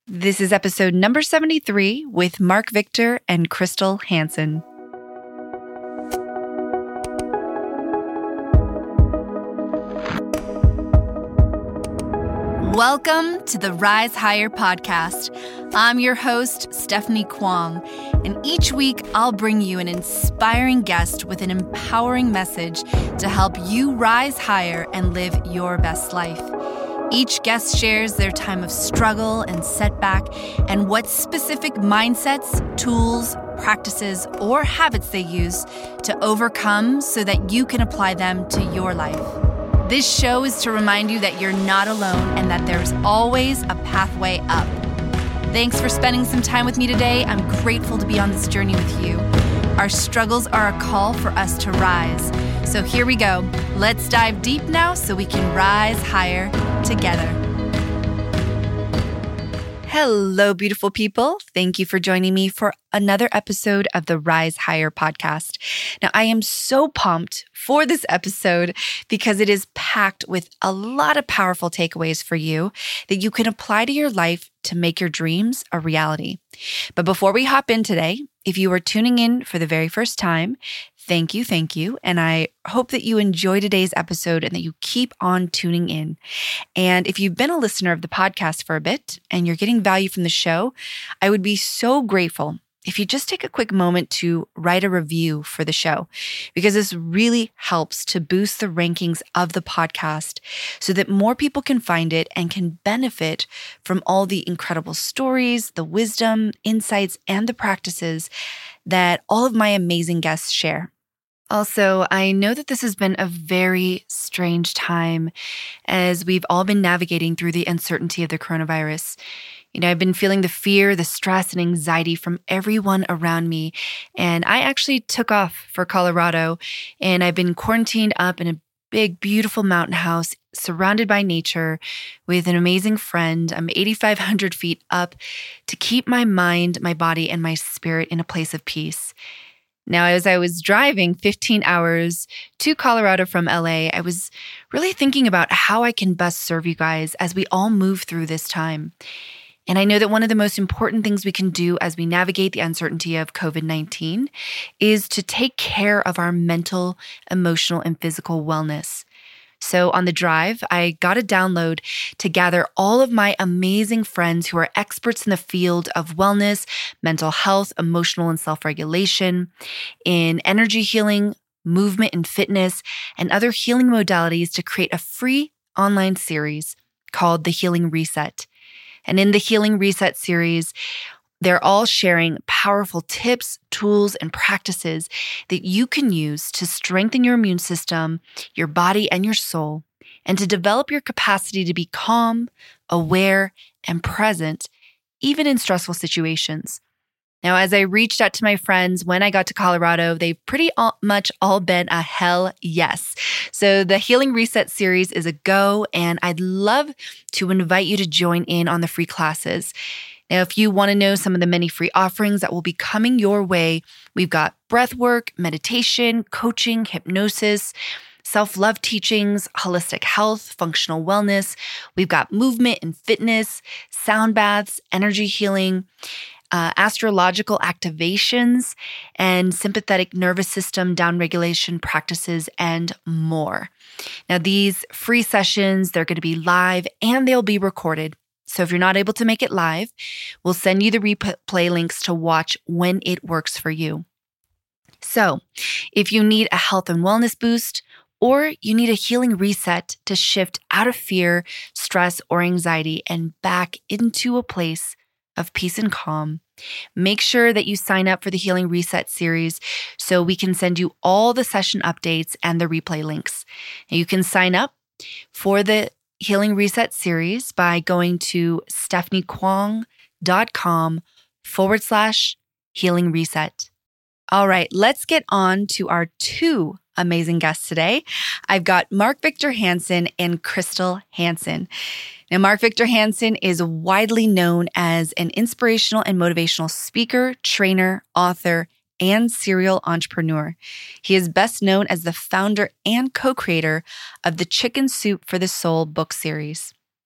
This is episode number 73 with Mark Victor and Crystal Hansen. Welcome to the Rise Higher podcast. I'm your host, Stephanie Kwong, and each week I'll bring you an inspiring guest with an empowering message to help you rise higher and live your best life. Each guest shares their time of struggle and setback and what specific mindsets, tools, practices, or habits they use to overcome so that you can apply them to your life. This show is to remind you that you're not alone and that there's always a pathway up. Thanks for spending some time with me today. I'm grateful to be on this journey with you. Our struggles are a call for us to rise. So here we go. Let's dive deep now so we can rise higher together. Hello, beautiful people. Thank you for joining me for another episode of the Rise Higher podcast. Now, I am so pumped for this episode because it is packed with a lot of powerful takeaways for you that you can apply to your life to make your dreams a reality. But before we hop in today, if you are tuning in for the very first time, thank you. And I hope that you enjoy today's episode and that you keep on tuning in. And if you've been a listener of the podcast for a bit and you're getting value from the show, I would be so grateful if you just take a quick moment to write a review for the show, because this really helps to boost the rankings of the podcast so that more people can find it and can benefit from all the incredible stories, the wisdom, insights, and the practices that all of my amazing guests share. Also, I know that this has been a very strange time as we've all been navigating through the uncertainty of the coronavirus. I've been feeling the fear, the stress, and anxiety from everyone around me. And I actually took off for Colorado, and I've been quarantined up in a big, beautiful mountain house surrounded by nature with an amazing friend. I'm 8,500 feet up to keep my mind, my body, and my spirit in a place of peace. Now, as I was driving 15 hours to Colorado from LA, I was really thinking about how I can best serve you guys as we all move through this time. And I know that one of the most important things we can do as we navigate the uncertainty of COVID-19 is to take care of our mental, emotional, and physical wellness. So on the drive, I got a download to gather all of my amazing friends who are experts in the field of wellness, mental health, emotional and self-regulation, in energy healing, movement and fitness, and other healing modalities to create a free online series called The Healing Reset. And in the Healing Reset series, they're all sharing powerful tips, tools, and practices that you can use to strengthen your immune system, your body, and your soul, and to develop your capacity to be calm, aware, and present, even in stressful situations. Now, as I reached out to my friends when I got to Colorado, they've pretty much all been a hell yes. So the Healing Reset series is a go, and I'd love to invite you to join in on the free classes. Now, if you want to know some of the many free offerings that will be coming your way, we've got breathwork, meditation, coaching, hypnosis, self-love teachings, holistic health, functional wellness. We've got movement and fitness, sound baths, energy healing, astrological activations, and sympathetic nervous system downregulation practices, and more. Now, these free sessions, they're going to be live and they'll be recorded. So if you're not able to make it live, we'll send you the replay links to watch when it works for you. So if you need a health and wellness boost, or you need a healing reset to shift out of fear, stress, or anxiety and back into a place of peace and calm, make sure that you sign up for the Healing Reset series so we can send you all the session updates and the replay links. Now, you can sign up for the Healing Reset series by going to stephaniekwong.com/healing reset. All right, let's get on to our two amazing guests today. I've got Mark Victor Hansen and Crystal Hansen. Now, Mark Victor Hansen is widely known as an inspirational and motivational speaker, trainer, author, and serial entrepreneur. He is best known as the founder and co-creator of the Chicken Soup for the Soul book series.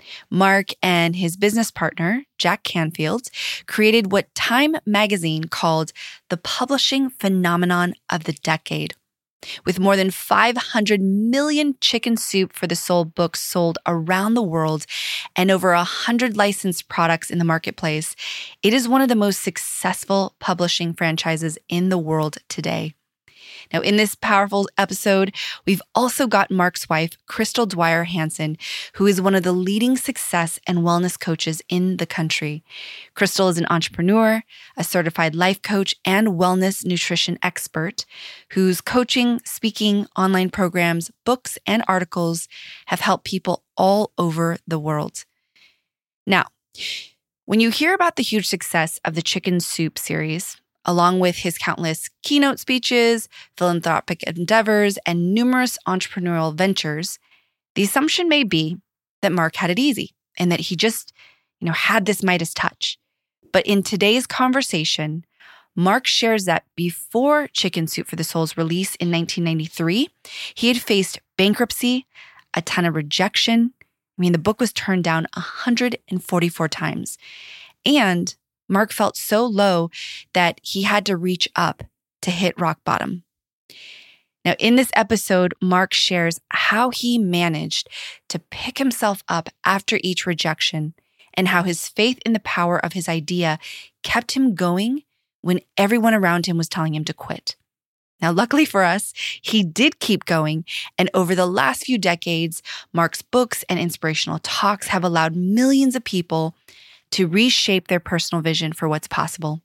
Mark and his business partner, Jack Canfield, created what Time magazine called the publishing phenomenon of the decade. With more than 500 million Chicken Soup for the Soul books sold around the world and over 100 licensed products in the marketplace, it is one of the most successful publishing franchises in the world today. Now, in this powerful episode, we've also got Mark's wife, Crystal Dwyer Hansen, who is one of the leading success and wellness coaches in the country. Crystal is an entrepreneur, a certified life coach, and wellness nutrition expert whose coaching, speaking, online programs, books, and articles have helped people all over the world. Now, when you hear about the huge success of the Chicken Soup series, along with his countless keynote speeches, philanthropic endeavors, and numerous entrepreneurial ventures, the assumption may be that Mark had it easy and that he just, had this Midas touch. But in today's conversation, Mark shares that before Chicken Soup for the Soul's release in 1993, he had faced bankruptcy, a ton of rejection. The book was turned down 144 times. And Mark felt so low that he had to reach up to hit rock bottom. Now, in this episode, Mark shares how he managed to pick himself up after each rejection and how his faith in the power of his idea kept him going when everyone around him was telling him to quit. Now, luckily for us, he did keep going. And over the last few decades, Mark's books and inspirational talks have allowed millions of people to reshape their personal vision for what's possible.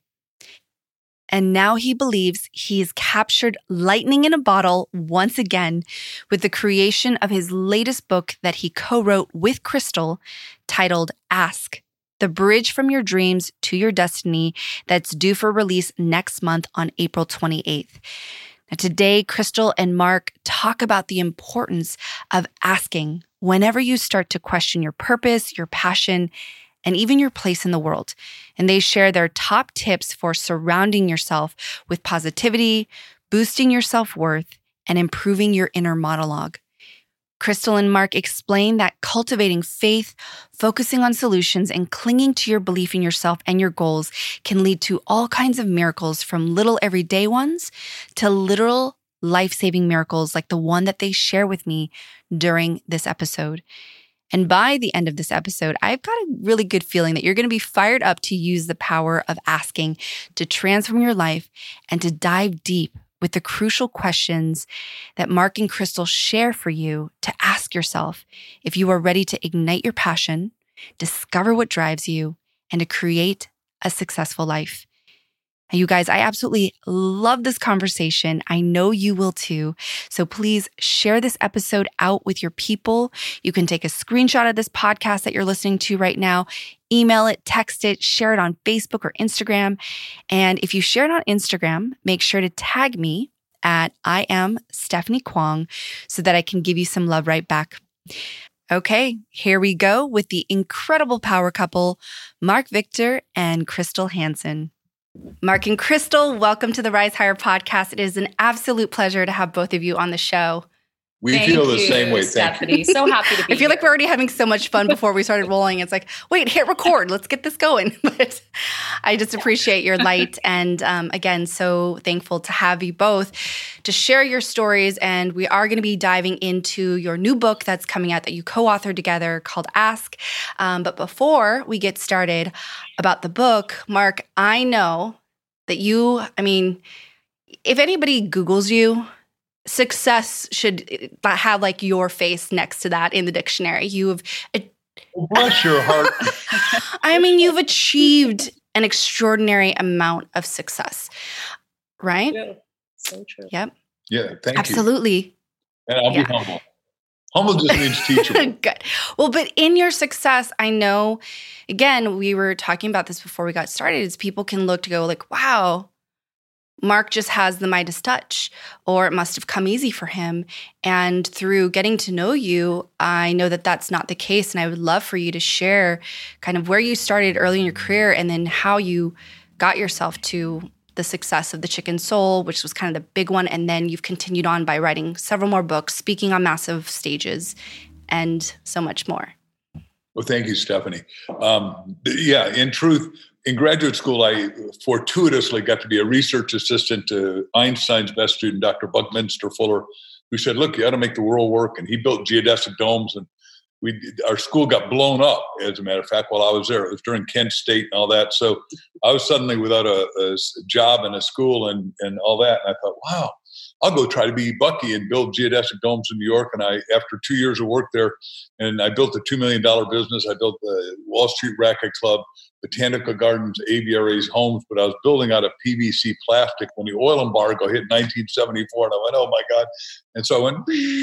And now he believes he's captured lightning in a bottle once again with the creation of his latest book that he co-wrote with Crystal titled Ask, The Bridge from Your Dreams to Your Destiny, that's due for release next month on April 28th. Now, today, Crystal and Mark talk about the importance of asking whenever you start to question your purpose, your passion, and even your place in the world. And they share their top tips for surrounding yourself with positivity, boosting your self-worth, and improving your inner monologue. Crystal and Mark explain that cultivating faith, focusing on solutions, and clinging to your belief in yourself and your goals can lead to all kinds of miracles, from little everyday ones to literal life-saving miracles like the one that they share with me during this episode. And by the end of this episode, I've got a really good feeling that you're going to be fired up to use the power of asking to transform your life and to dive deep with the crucial questions that Mark and Crystal share for you to ask yourself if you are ready to ignite your passion, discover what drives you, and to create a successful life. You guys, I absolutely love this conversation. I know you will too. So please share this episode out with your people. You can take a screenshot of this podcast that you're listening to right now, email it, text it, share it on Facebook or Instagram. And if you share it on Instagram, make sure to tag me at I am Stephanie Kwong so that I can give you some love right back. Okay, here we go with the incredible power couple, Mark Victor and Crystal Hansen. Mark and Crystal, welcome to the Rise Higher podcast. It is an absolute pleasure to have both of you on the show. We feel the same way, Stephanie. So happy to be here. I feel like we're already having so much fun before we started rolling. It's like, wait, hit record. Let's get this going. But I just appreciate your light. And again, so thankful to have you both to share your stories. And we are going to be diving into your new book that's coming out that you co-authored together called Ask. But before we get started about the book, Mark, I know that if anybody Googles you, success should have like your face next to that in the dictionary. You've bless your heart. You've achieved an extraordinary amount of success, right? Yeah, so true. Yep. Yeah, thank you. Absolutely. And I'll be humble. Humble just means teachable. Good. Well, but in your success, I know, again, we were talking about this before we got started, is people can look to go like, wow, Mark just has the Midas touch, or it must have come easy for him. And through getting to know you, I know that that's not the case. And I would love for you to share kind of where you started early in your career and then how you got yourself to the success of the Chicken Soul, which was kind of the big one. And then you've continued on by writing several more books, speaking on massive stages, and so much more. Well, thank you, Stephanie. Yeah, in truth, in graduate school, I fortuitously got to be a research assistant to Einstein's best student, Dr. Buckminster Fuller, who said, look, you got to make the world work. And he built geodesic domes, and our school got blown up, as a matter of fact, while I was there. It was during Kent State and all that. So I was suddenly without a job and a school and all that. And I thought, wow, I'll go try to be Bucky and build geodesic domes in New York. And after 2 years of work there, and I built a $2 million business. I built the Wall Street Racquet Club, botanical gardens, aviaries, homes, but I was building out of PVC plastic when the oil embargo hit 1974. And I went, oh my God. And so I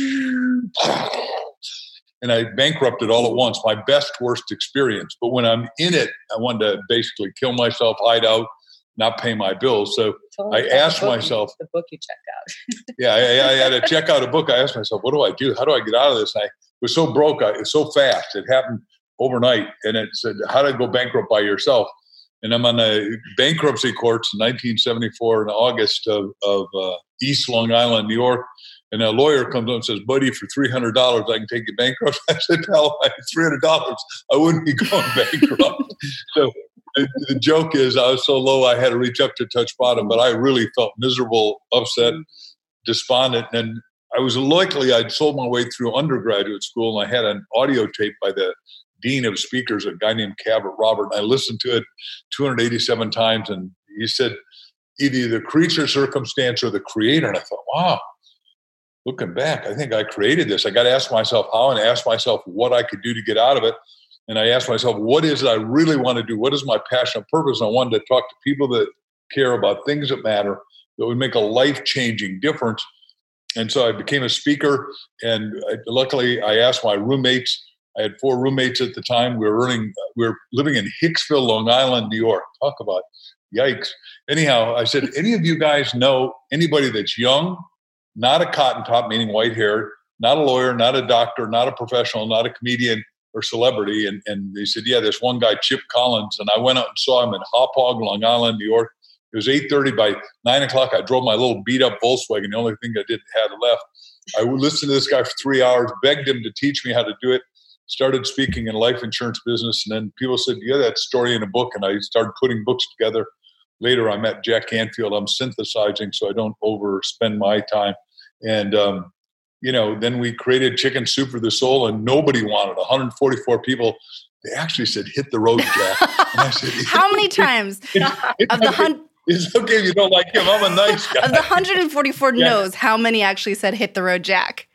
went, and I bankrupted all at once, my best, worst experience. But when I'm in it, I wanted to basically kill myself, hide out, not pay my bills. So I asked myself, the book you checked out. Yeah, I had to check out a book. I asked myself, what do I do? How do I get out of this? And I was so broke. It's so fast. It happened overnight. And it said, how to go bankrupt by yourself. And I'm on the bankruptcy courts in 1974 in August of East Long Island, New York. And a lawyer comes up and says, buddy, for $300, I can take you bankrupt. I said, hell, I had $300. I wouldn't be going bankrupt. So the joke is I was so low I had to reach up to touch bottom, but I really felt miserable, upset, despondent. And I'd sold my way through undergraduate school, and I had an audio tape by the dean of speakers, a guy named Cabot Robert. And I listened to it 287 times, and he said, either the creature, circumstance, or the creator. And I thought, wow, looking back, I think I created this. I got to ask myself how, and ask myself what I could do to get out of it. And I asked myself, what is it I really want to do? What is my passion and purpose? And I wanted to talk to people that care about things that matter, that would make a life-changing difference. And so I became a speaker. And luckily, I asked my roommates. I had 4 roommates at the time. We were living in Hicksville, Long Island, New York. Talk about yikes. Anyhow, I said, any of you guys know anybody that's young, not a cotton top, meaning white haired, not a lawyer, not a doctor, not a professional, not a comedian or celebrity? And they said, yeah, there's one guy, Chip Collins. And I went out and saw him in Hauppauge, Long Island, New York. It was 8:30. By 9 o'clock, I drove my little beat up Volkswagen, the only thing I had left. I listened to this guy for 3 hours, begged him to teach me how to do it, started speaking in life insurance business. And then people said, yeah, that story in a book. And I started putting books together. Later, I met Jack Canfield. I'm synthesizing so I don't overspend my time. And, then we created Chicken Soup for the Soul, and nobody wanted 144 people. They actually said, hit the road, Jack. And I said, how many times it's okay if you don't like him. I'm a nice guy. Of the 144 no's, how many actually said, hit the road, Jack?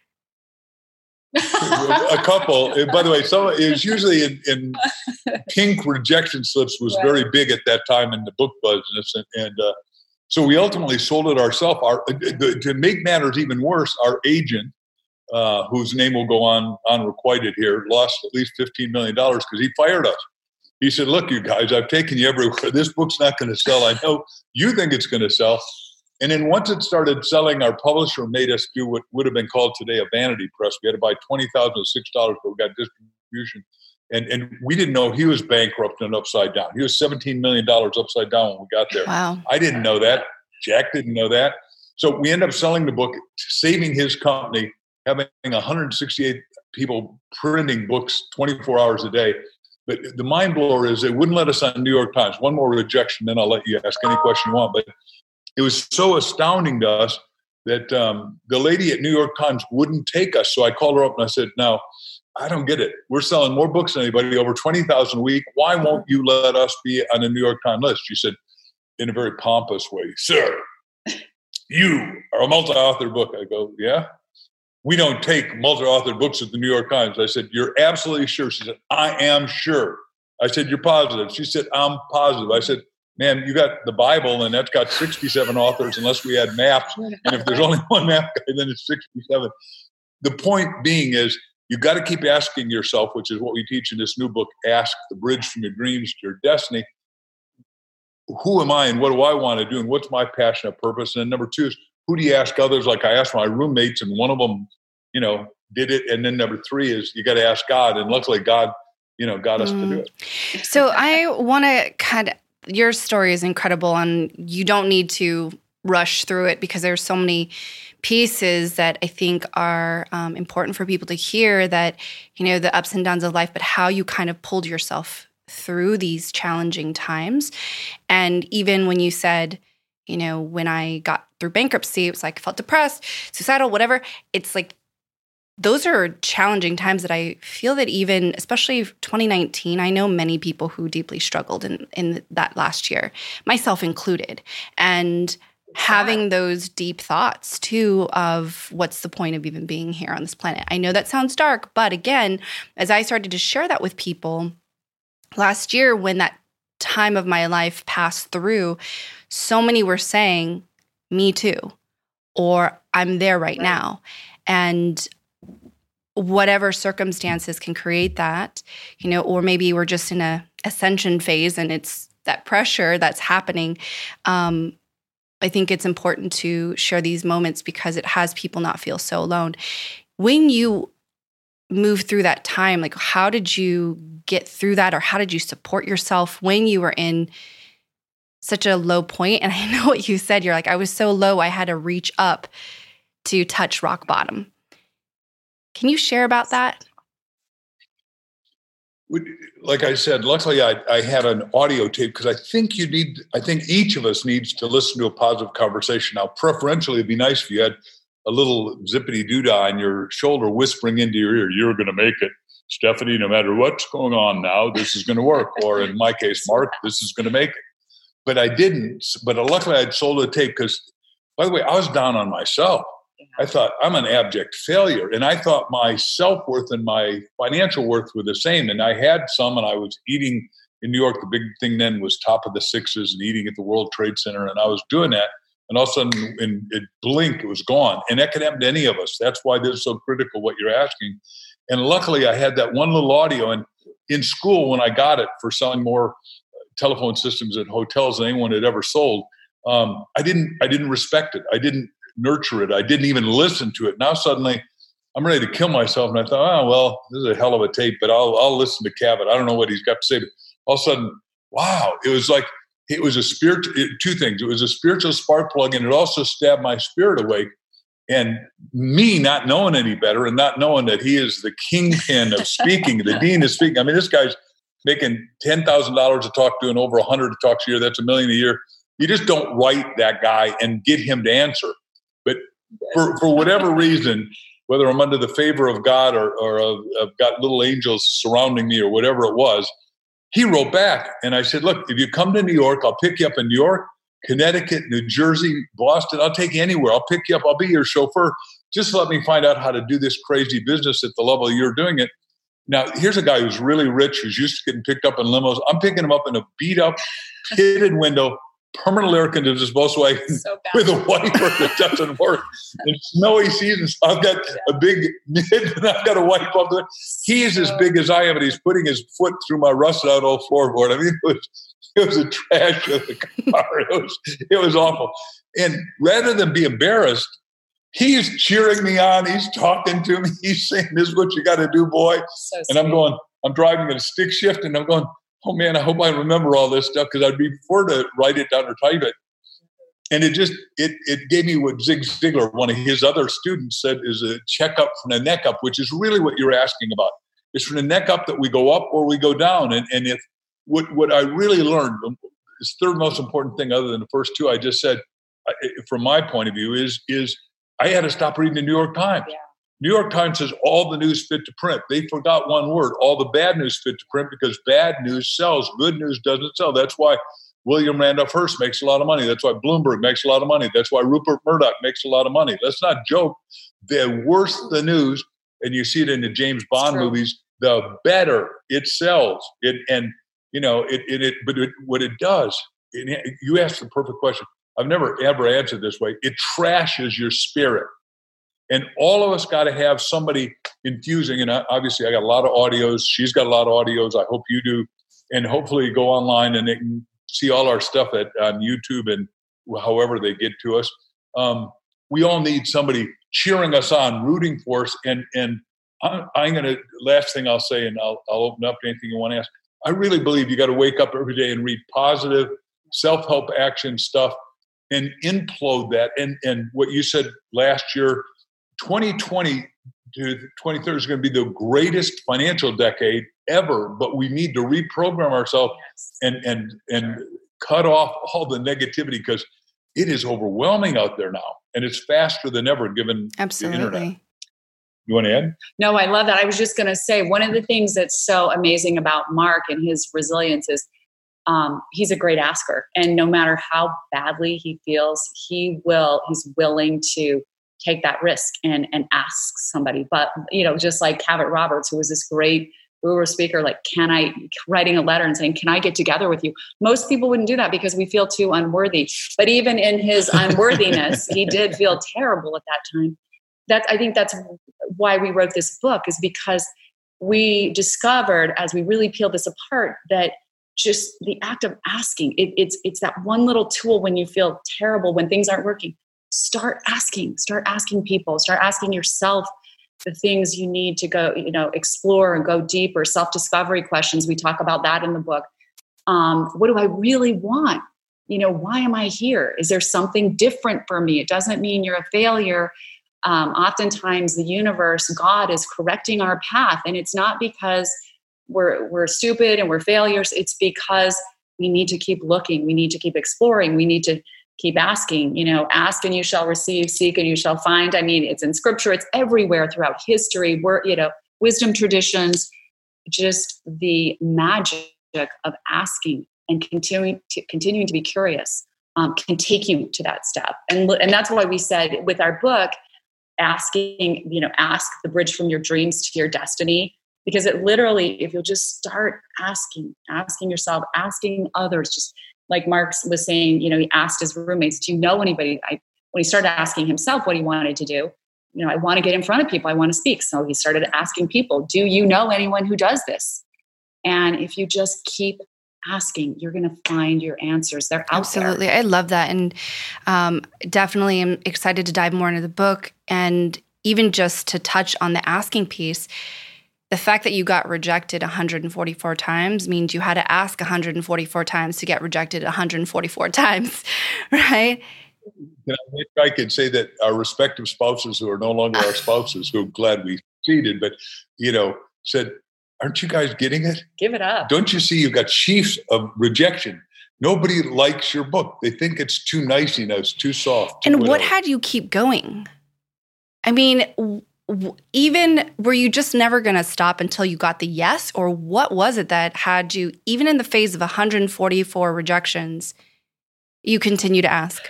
A couple. By the way, it was usually in pink rejection slips was very big at that time in the book business. And so we ultimately sold it ourselves. To make matters even worse, our agent, whose name will go on unrequited here, lost at least $15 million because he fired us. He said, look, you guys, I've taken you everywhere. This book's not going to sell. I know you think it's going to sell. And then once it started selling, our publisher made us do what would have been called today a vanity press. We had to buy $20,006, but we got distribution. And we didn't know he was bankrupt and upside down. He was $17 million upside down when we got there. Wow. I didn't know that. Jack didn't know that. So we ended up selling the book, saving his company, having 168 people printing books 24 hours a day. But the mind blower is they wouldn't let us on New York Times. One more rejection, then I'll let you ask any question you want. But it was so astounding to us that the lady at New York Times wouldn't take us. So I called her up and I said, now, I don't get it. We're selling more books than anybody, over 20,000 a week. Why won't you let us be on the New York Times list? She said, in a very pompous way, sir, you are a multi-authored book. I go, yeah? We don't take multi-authored books at the New York Times. I said, you're absolutely sure? She said, I am sure. I said, you're positive? She said, I'm positive. I said, man, you got the Bible, and that's got 67 authors unless we add maps. And if there's only one map guy, then it's 67. The point being is you got to keep asking yourself, which is what we teach in this new book, Ask the Bridge from Your Dreams to Your Destiny. Who am I and what do I want to do and what's my passion and purpose? And then number 2 is who do you ask others? Like I asked my roommates and one of them, did it. And then number 3 is you got to ask God. And luckily God, got us to do it. So I want to your story is incredible and you don't need to rush through it because there's so many pieces that I think are important for people to hear, that, the ups and downs of life, but how you kind of pulled yourself through these challenging times. And even when you said, when I got through bankruptcy, it was like I felt depressed, suicidal, whatever. It's like, those are challenging times that I feel that even, especially 2019, I know many people who deeply struggled in that last year, myself included. And having those deep thoughts too of what's the point of even being here on this planet. I know that sounds dark, but again, as I started to share that with people last year, when that time of my life passed through, so many were saying, me too, or I'm there right now. And whatever circumstances can create that, or maybe we're just in a ascension phase and it's that pressure that's happening. I think it's important to share these moments because it has people not feel so alone. When you move through that time, like, how did you get through that, or how did you support yourself when you were in such a low point? And I know what you said, you're like, I was so low, I had to reach up to touch rock bottom. Can you share about that? Like I said, luckily I had an audio tape, because I think each of us needs to listen to a positive conversation. Now, preferentially, it'd be nice if you had a little zippity doodah on your shoulder whispering into your ear, you're going to make it, Stephanie, no matter what's going on now, this is going to work. Or in my case, Mark, this is going to make it. But I didn't. But luckily I'd sold a tape because, by the way, I was down on myself. I thought, I'm an abject failure. And I thought my self-worth and my financial worth were the same. And I had some, and I was eating in New York. The big thing then was Top of the Sixes and eating at the World Trade Center. And I was doing that. And all of a sudden, in a blink, it was gone. And that could happen to any of us. That's why this is so critical, what you're asking. And luckily, I had that one little audio. And in school, when I got it for selling more telephone systems at hotels than anyone had ever sold, I didn't respect it. I didn't nurture it. I didn't even listen to it. Now suddenly I'm ready to kill myself. And I thought, oh, well, this is a hell of a tape, but I'll listen to Cabot. I don't know what he's got to say. But all of a sudden, wow, it was a spiritual, two things. It was a spiritual spark plug, and it also stabbed my spirit awake. And me not knowing any better, and not knowing that he is the kingpin of speaking, the dean of speaking. I mean, this guy's making $10,000 a talk, doing over 100 talks a year. That's $1 million a year. You just don't write that guy and get him to answer. But for whatever reason, whether I'm under the favor of God or I've got little angels surrounding me or whatever it was, he wrote back. And I said, look, if you come to New York, I'll pick you up in New York, Connecticut, New Jersey, Boston. I'll take you anywhere. I'll pick you up. I'll be your chauffeur. Just let me find out how to do this crazy business at the level you're doing it. Now, here's a guy who's really rich, who's used to getting picked up in limos. I'm picking him up in a beat-up, pitted window, permanent air conditioned Volkswagen with a wiper that doesn't work. In snowy seasons, I've got a big mid and I've got a wipe up there. He's as big as I am, and he's putting his foot through my rusted out old floorboard. I mean, it was a trash of the car. It was awful. And rather than be embarrassed, he's cheering me on. He's talking to me. He's saying, this is what you got to do, boy. So and I'm driving at a stick shift, and I'm going, oh man, I hope I remember all this stuff, because I'd prefer to write it down or type it. And it gave me what Zig Ziglar, one of his other students, said is a checkup from the neck up, which is really what you're asking about. It's from the neck up that we go up or we go down. And if what I really learned, this third most important thing other than the first two I just said, from my point of view, is I had to stop reading the New York Times. Yeah. New York Times says all the news fit to print. They forgot one word. All the bad news fit to print, because bad news sells. Good news doesn't sell. That's why William Randolph Hearst makes a lot of money. That's why Bloomberg makes a lot of money. That's why Rupert Murdoch makes a lot of money. Let's not joke. The worse the news, and you see it in the James Bond movies, the better it sells. What it does, you asked the perfect question. I've never ever answered this way. It trashes your spirit. And all of us got to have somebody infusing. And obviously, I got a lot of audios. She's got a lot of audios. I hope you do. And hopefully go online and they can see all our stuff on YouTube and however they get to us. We all need somebody cheering us on, rooting for us. And I'm going to, last thing I'll say, and I'll open up to anything you want to ask. I really believe you got to wake up every day and read positive self-help action stuff. and implode that. And what you said last year, 2020 to 2030 is going to be the greatest financial decade ever, but we need to reprogram ourselves and cut off all the negativity, because it is overwhelming out there now, and it's faster than ever given the internet. You want to add? No, I love that. I was just going to say, one of the things that's so amazing about Mark and his resilience is he's a great asker. And no matter how badly he feels, he's willing to take that risk and ask somebody. But, just like Cavett Roberts, who was this great guru speaker, like, writing a letter and saying, can I get together with you? Most people wouldn't do that because we feel too unworthy. But even in his unworthiness, he did feel terrible at that time. I think that's why we wrote this book, is because we discovered, as we really peeled this apart, that just the act of asking, it's that one little tool when you feel terrible, when things aren't working. Start asking people, start asking yourself the things you need to go, explore and go deeper, self-discovery questions. We talk about that in the book. What do I really want? Why am I here? Is there something different for me? It doesn't mean you're a failure. Oftentimes the universe, God, is correcting our path. And it's not because we're stupid and we're failures. It's because we need to keep looking. We need to keep exploring. We need to keep asking, ask and you shall receive, seek and you shall find. I mean, it's in scripture, it's everywhere throughout history. Wisdom traditions, just the magic of asking and continuing to be curious can take you to that step. And that's why we said with our book, asking, ask the bridge from your dreams to your destiny. Because it literally, if you'll just start asking yourself, asking others, just like Mark was saying, he asked his roommates, do you know anybody? When he started asking himself what he wanted to do, I want to get in front of people. I want to speak. So he started asking people, do you know anyone who does this? And if you just keep asking, you're going to find your answers. They're out Absolutely. there. I love that. And definitely am excited to dive more into the book. And even just to touch on the asking piece, the fact that you got rejected 144 times means you had to ask 144 times to get rejected 144 times, right? I could say that our respective spouses, who are no longer our spouses, who are glad we cheated, but, said, aren't you guys getting it? Give it up. Don't you see you've got sheaves of rejection? Nobody likes your book. They think it's too nicey, it's too soft. And what had you keep going? I mean, even were you just never going to stop until you got the yes? Or what was it that had you, even in the phase of 144 rejections, you continue to ask?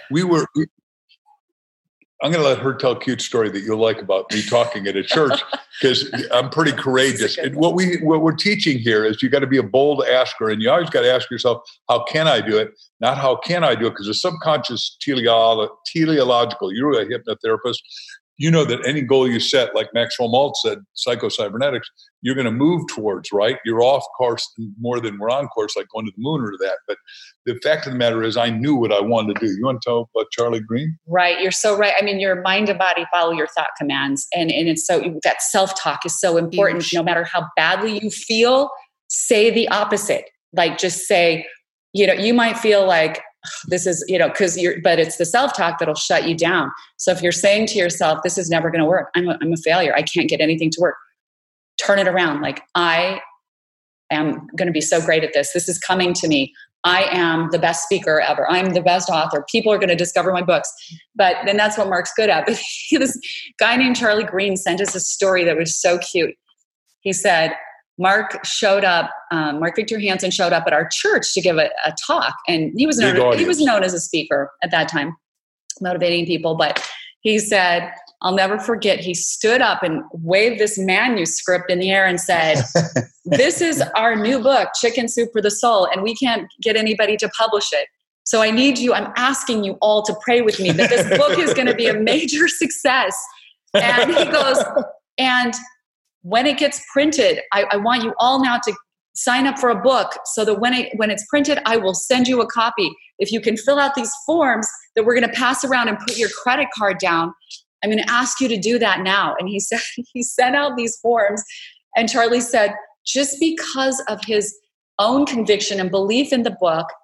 I'm going to let her tell a cute story that you'll like about me talking at a church, because I'm pretty courageous. And what we're teaching here is you got to be a bold asker, and you always got to ask yourself, how can I do it? Not how can I do it? Because the subconscious teleological, you're a hypnotherapist. You know that any goal you set, like Maxwell Maltz said, psycho-cybernetics, you're going to move towards, right? You're off course more than we're on course, like going to the moon or that. But the fact of the matter is I knew what I wanted to do. You want to tell about Charlie Green? Right. You're so right. I mean, your mind and body follow your thought commands. And it's so, that self-talk is so important. Huge. No matter how badly you feel, say the opposite. Like just say, you might feel like, this is, but it's the self-talk that'll shut you down. So if you're saying to yourself, this is never going to work. I'm a failure. I can't get anything to work. Turn it around. Like, I am going to be so great at this. This is coming to me. I am the best speaker ever. I'm the best author. People are going to discover my books. But then that's what Mark's good at. But this guy named Charlie Green sent us a story that was so cute. He said, Mark Victor Hansen showed up at our church to give a talk. And he was known as a speaker at that time, motivating people. But he said, I'll never forget, he stood up and waved this manuscript in the air and said, this is our new book, Chicken Soup for the Soul, and we can't get anybody to publish it. So I'm asking you all to pray with me that this book is going to be a major success. And he goes, and when it gets printed, I want you all now to sign up for a book so that when it's printed, I will send you a copy. If you can fill out these forms that we're going to pass around and put your credit card down, I'm going to ask you to do that now. And he said, he sent out these forms, and Charlie said, just because of his own conviction and belief in the book,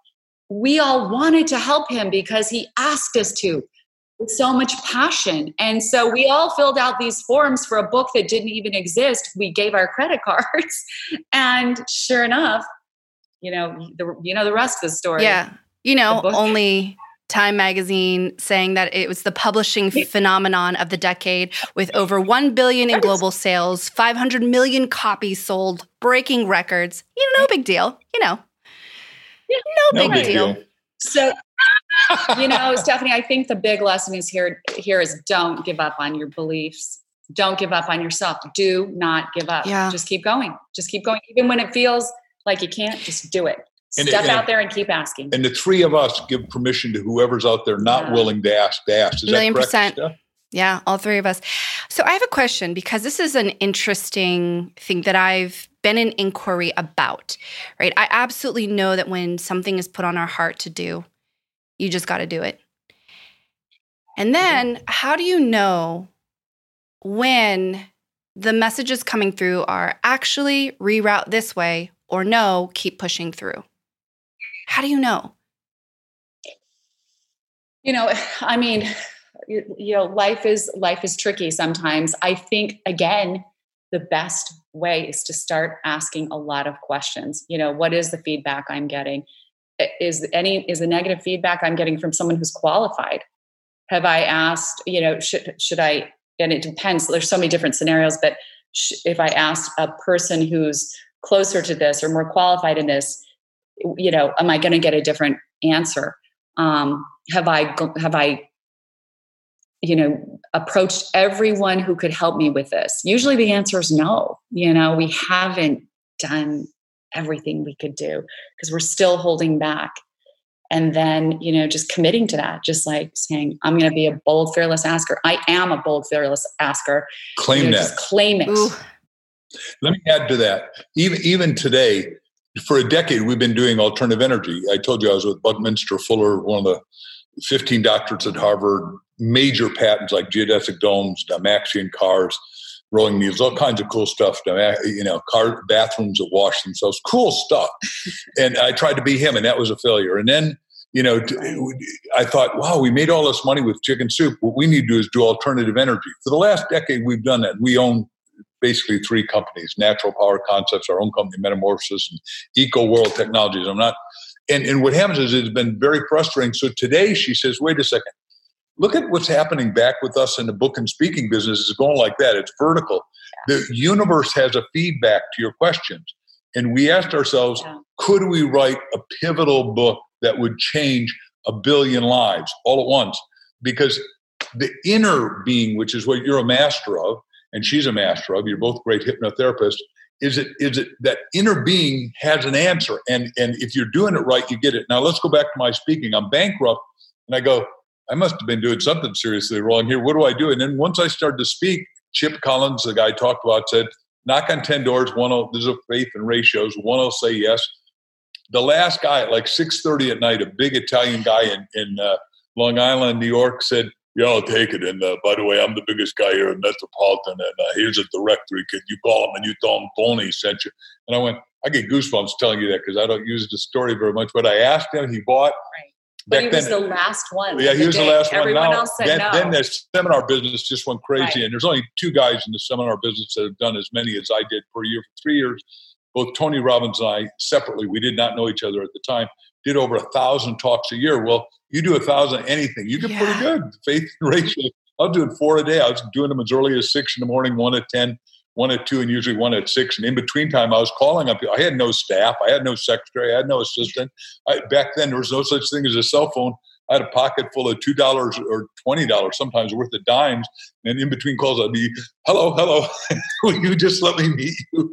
we all wanted to help him because he asked us to with so much passion. And so we all filled out these forms for a book that didn't even exist. We gave our credit cards, and sure enough, the rest of the story. Yeah. Only Time Magazine saying that it was the publishing phenomenon of the decade, with over 1 billion in global sales, 500 million copies sold, breaking records. No big deal. No big deal. So, Stephanie, I think the big lesson is here is don't give up on your beliefs. Don't give up on yourself. Do not give up. Yeah. Just keep going. Just keep going. Even when it feels like you can't, just do it. Step out there and keep asking. And the three of us give permission to whoever's out there not willing to ask to ask. Is that correct, Steph? Yeah, all three of us. So I have a question, because this is an interesting thing that I've been in inquiry about, right? I absolutely know that when something is put on our heart to do, you just got to do it. And then how do you know when the messages coming through are actually reroute this way, or no, keep pushing through? How do you know? Life is tricky sometimes. I think, again, the best way is to start asking a lot of questions. What is the feedback I'm getting? Is the negative feedback I'm getting from someone who's qualified? Have I asked, should I, and it depends. There's so many different scenarios, but if I asked a person who's closer to this or more qualified in this, am I going to get a different answer? Have I approached everyone who could help me with this? Usually the answer is no. We haven't done everything we could do because we're still holding back. And then, just committing to that, just like saying, I'm going to be a bold, fearless asker. I am a bold, fearless asker. Claim that. Just claim it. Ooh. Let me add to that. Even today, for a decade, we've been doing alternative energy. I told you I was with Buckminster Fuller, one of the 15 doctorates at Harvard, major patents like geodesic domes, Dymaxion cars, rolling needles, all kinds of cool stuff. Car bathrooms that wash themselves, cool stuff. And I tried to be him, and that was a failure. And then, I thought, wow, we made all this money with chicken soup. What we need to do is do alternative energy. For the last decade, we've done that. We own basically three companies: Natural Power Concepts, our own company, Metamorphosis, and Eco World Technologies. And what happens is it's been very frustrating. So today she says, wait a second, look at what's happening back with us in the book and speaking business. It's going like that. It's vertical. The universe has a feedback to your questions. And we asked ourselves, could we write a pivotal book that would change 1 billion lives all at once? Because the inner being, which is what you're a master of, and she's a master of, you're both great hypnotherapists, is it that inner being has an answer. And if you're doing it right, you get it. Now let's go back to my speaking. I'm bankrupt, and I go, I must have been doing something seriously wrong here. What do I do? And then once I started to speak, Chip Collins, the guy I talked about, said, knock on 10 doors. There's a faith in ratios. One will say yes. The last guy at like 6:30 at night, a big Italian guy in Long Island, New York, said, yeah, I'll take it. And by the way, I'm the biggest guy here in Metropolitan. And here's a directory. Could you call him and you tell him Tony sent you? And I went, I get goosebumps telling you that because I don't use the story very much. But I asked him, he bought. Right. But he was the last one. Yeah, he was the last one. Everyone else said no. Then the seminar business just went crazy. Right. And there's only 2 guys in the seminar business that have done as many as I did per year for 3 years. Both Tony Robbins and I, separately, we did not know each other at the time, did over 1,000 talks a year. Well, you do 1,000 anything. You get pretty good. Faith and ratio. I'll do it 4 a day. I was doing them as early as 6 in the morning, 1 at 10, 1 at 2, and usually 1 at 6. And in between time, I was calling up. I had no staff. I had no secretary. I had no assistant. Back then, there was no such thing as a cell phone. I had a pocket full of $2 or $20, sometimes worth of dimes. And in between calls, I'd be, hello. Will you just let me meet you?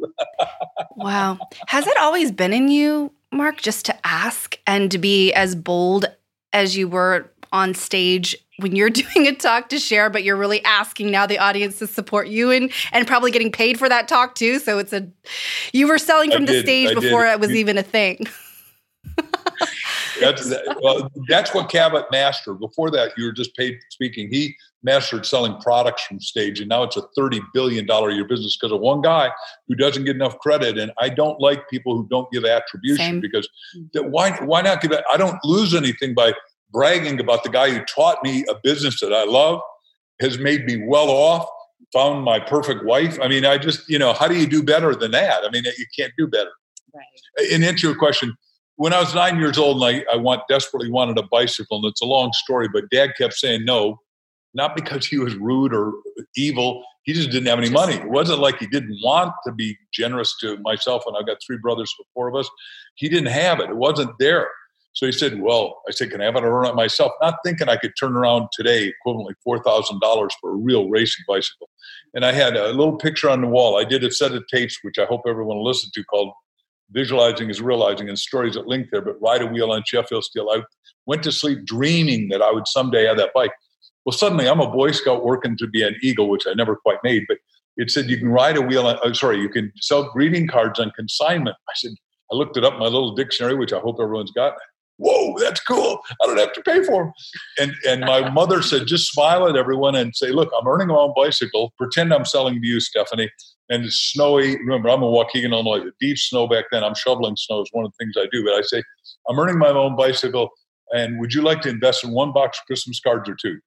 Wow. Has it always been in you, Mark, just to ask and to be as bold as you were on stage when you're doing a talk to share, but you're really asking now the audience to support you and probably getting paid for that talk too? So you were selling from the stage before it was even a thing. That's what Cabot mastered. Before that, you were just paid speaking. He mastered selling products from stage, and now it's a $30 billion a year business because of one guy who doesn't get enough credit. And I don't like people who don't give attribution. Because why not give it? I don't lose anything by bragging about the guy who taught me a business that I love, has made me well off, found my perfect wife. I mean, I just, how do you do better than that? I mean, you can't do better. Right. And answer your question, when I was 9 years old and I desperately wanted a bicycle, and it's a long story, but Dad kept saying no, not because he was rude or evil. He just didn't have any money. It wasn't like he didn't want to be generous to myself, and I've got 3 brothers, so 4 of us. He didn't have it. It wasn't there. So he said, I said, can I have it? I earn it myself? Not thinking I could turn around today equivalently $4,000 for a real racing bicycle. And I had a little picture on the wall. I did a set of tapes, which I hope everyone will listen to, called Visualizing is Realizing, and stories that link there, but Ride a Wheel on Sheffield Steel. I went to sleep dreaming that I would someday have that bike. Well, suddenly I'm a Boy Scout working to be an Eagle, which I never quite made, but it said you can ride a wheel you can sell greeting cards on consignment. I looked it up in my little dictionary, which I hope everyone's got. Whoa, that's cool. I don't have to pay for them. And my mother said, just smile at everyone and say, look, I'm earning my own bicycle. Pretend I'm selling to you, Stephanie. And it's snowy. Remember, I'm in Waukegan, Illinois. The deep snow back then. I'm shoveling snow is one of the things I do. But I say, I'm earning my own bicycle. And would you like to invest in 1 box of Christmas cards or 2?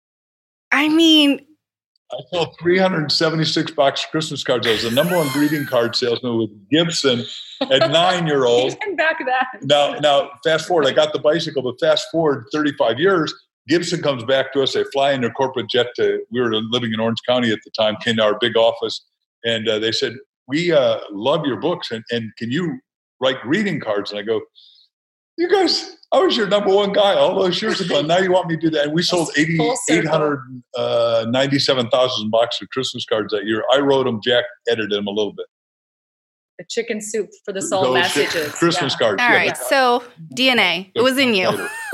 I mean, I sold 376 box Christmas cards. I was the number 1 greeting card salesman with Gibson at 9-year-old. Even back then. Now, fast forward, I got the bicycle, but fast forward 35 years, Gibson comes back to us. They fly in their corporate jet we were living in Orange County at the time, came to our big office, and they said, we love your books, and can you write greeting cards? And I go, you guys, I was your number 1 guy all those years ago, and now you want me to do that? And we sold 897,000 boxes of Christmas cards that year. I wrote them, Jack edited them a little bit. The chicken soup for the soul messages. Christmas cards. All right, so DNA, it was in you.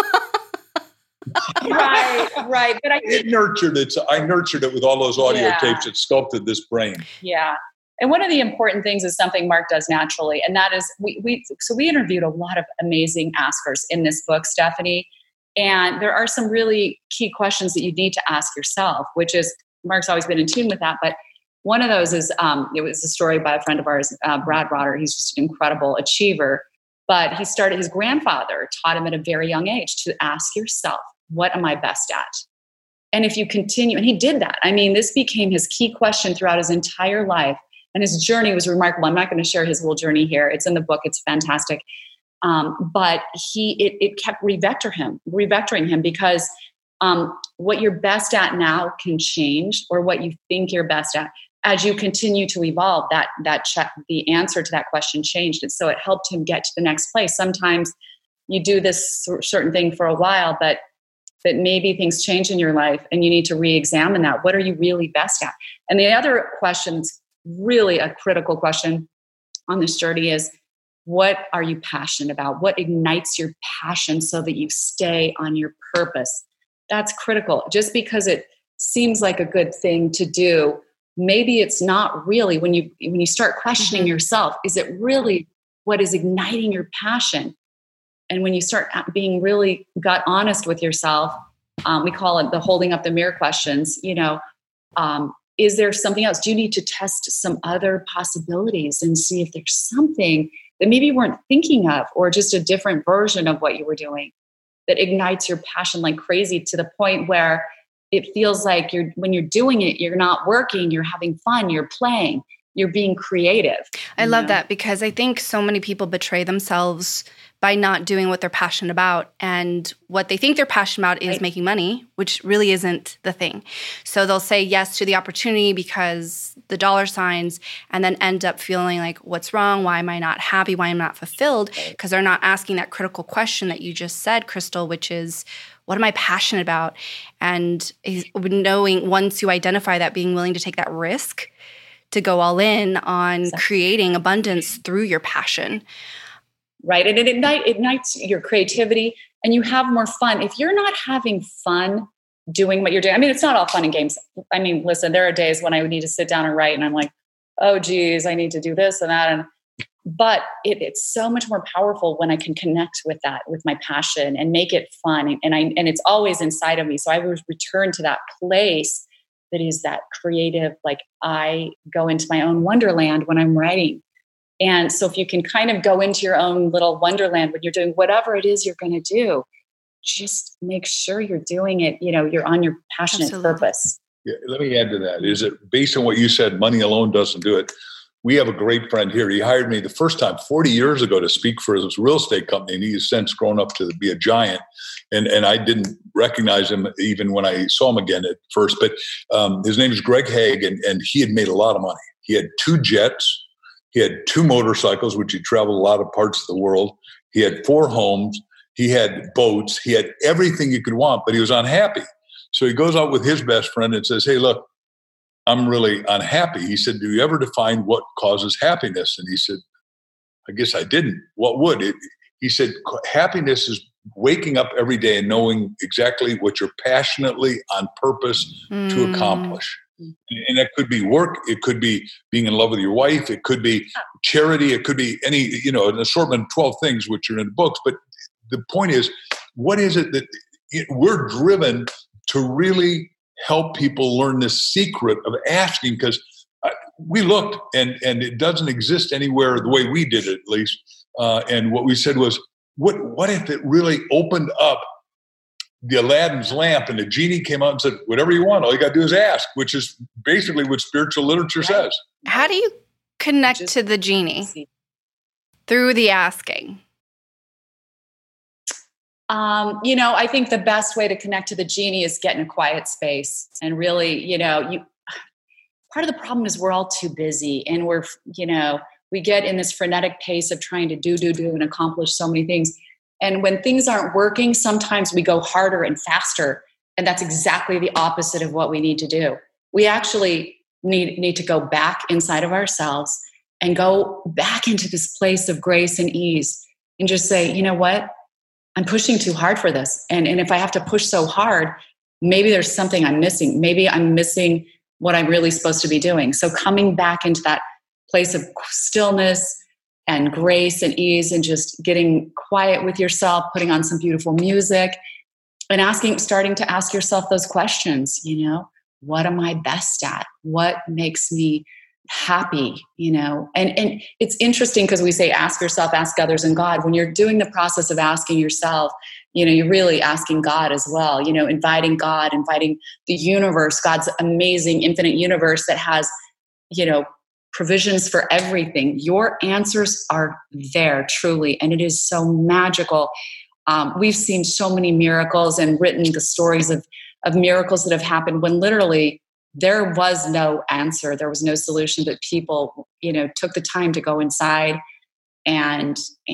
Right. But I nurtured it. So I nurtured it with all those audio tapes that sculpted this brain. Yeah. And one of the important things is something Mark does naturally, and that is we interviewed a lot of amazing askers in this book, Stephanie, and there are some really key questions that you need to ask yourself, which is, Mark's always been in tune with that, but one of those is, it was a story by a friend of ours, Brad Rotter. He's just an incredible achiever, but his grandfather taught him at a very young age to ask yourself, what am I best at? And if you continue, and he did that. I mean, this became his key question throughout his entire life. And his journey was remarkable. I'm not going to share his whole journey here. It's in the book. It's fantastic. But it kept revectoring him because what you're best at now can change, or what you think you're best at. As you continue to evolve, the answer to that question changed. And so it helped him get to the next place. Sometimes you do this certain thing for a while, but maybe things change in your life and you need to re-examine that. What are you really best at? And the other questions, really a critical question on this journey, is what are you passionate about? What ignites your passion so that you stay on your purpose? That's critical. Just because it seems like a good thing to do, maybe it's not really. When you start questioning yourself, is it really what is igniting your passion? And when you start being really gut honest with yourself, we call it the holding up the mirror questions, is there something else? Do you need to test some other possibilities and see if there's something that maybe you weren't thinking of, or just a different version of what you were doing that ignites your passion like crazy, to the point where it feels like when you're doing it, you're not working, you're having fun, you're playing, you're being creative. I love that, because I think so many people betray themselves by not doing what they're passionate about. And what they think they're passionate about is making money, which really isn't the thing. So they'll say yes to the opportunity because the dollar signs, and then end up feeling like, what's wrong? Why am I not happy? Why am I not fulfilled? Because they're not asking that critical question that you just said, Crystal, which is, what am I passionate about? And knowing, once you identify that, being willing to take that risk to go all in on creating abundance through your passion. Right. And it ignites your creativity, and you have more fun. If you're not having fun doing what you're doing, I mean, it's not all fun and games. I mean, listen, there are days when I would need to sit down and write, and I'm like, oh, geez, I need to do this and that. And But it's so much more powerful when I can connect with that, with my passion, and make it fun. And it's always inside of me. So I would return to that place that is that creative, like I go into my own wonderland when I'm writing. And so if you can kind of go into your own little wonderland when you're doing whatever it is you're going to do, just make sure you're doing it, you're on your passionate purpose. Yeah, let me add to that. Is it based on what you said, money alone doesn't do it? We have a great friend here. He hired me the first time 40 years ago to speak for his real estate company, and he's since grown up to be a giant. And I didn't recognize him even when I saw him again at first. But his name is Greg Haig, and he had made a lot of money. He had 2 jets. He had 2 motorcycles, which he traveled a lot of parts of the world. He had 4 homes. He had boats. He had everything you could want, but he was unhappy. So he goes out with his best friend and says, hey, look, I'm really unhappy. He said, do you ever define what causes happiness? And he said, I guess I didn't. What would it? He said, happiness is waking up every day and knowing exactly what you're passionately on purpose to accomplish. And that could be work. It could be being in love with your wife. It could be charity. It could be any, an assortment of 12 things, which are in the books. But the point is, what is it that we're driven to really help people learn the secret of asking? Because we looked and it doesn't exist anywhere the way we did it, at least. And what we said was, what if it really opened up the Aladdin's lamp and the genie came out and said, whatever you want, all you got to do is ask, which is basically what spiritual literature says. How do you connect to the genie? Through the asking. I think the best way to connect to the genie is get in a quiet space and really, part of the problem is we're all too busy and we get in this frenetic pace of trying to do and accomplish so many things. And when things aren't working, sometimes we go harder and faster. And that's exactly the opposite of what we need to do. We actually need to go back inside of ourselves and go back into this place of grace and ease and just say, you know what? I'm pushing too hard for this. And if I have to push so hard, maybe there's something I'm missing. Maybe I'm missing what I'm really supposed to be doing. So coming back into that place of stillness and grace and ease and just getting quiet with yourself, putting on some beautiful music and starting to ask yourself those questions, what am I best at? What makes me happy, and it's interesting because we say, ask yourself, ask others, and God. When you're doing the process of asking yourself, you're really asking God as well, inviting God, inviting the universe, God's amazing infinite universe that has, provisions for everything. Your answers are there truly. And it is so magical. We've seen so many miracles and written the stories of miracles that have happened when literally there was no answer. There was no solution, but people, took the time to go inside and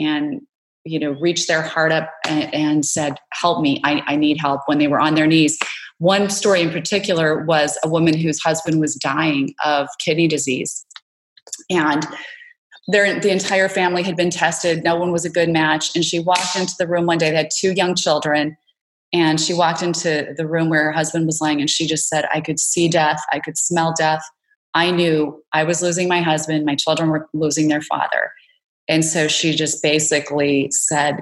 reach their heart up and said, help me. I need help when they were on their knees. One story in particular was a woman whose husband was dying of kidney disease. And the entire family had been tested. No one was a good match. And she walked into the room one day. They had 2 young children. And she walked into the room where her husband was lying, and she just said, I could see death. I could smell death. I knew I was losing my husband. My children were losing their father. And so she just basically said,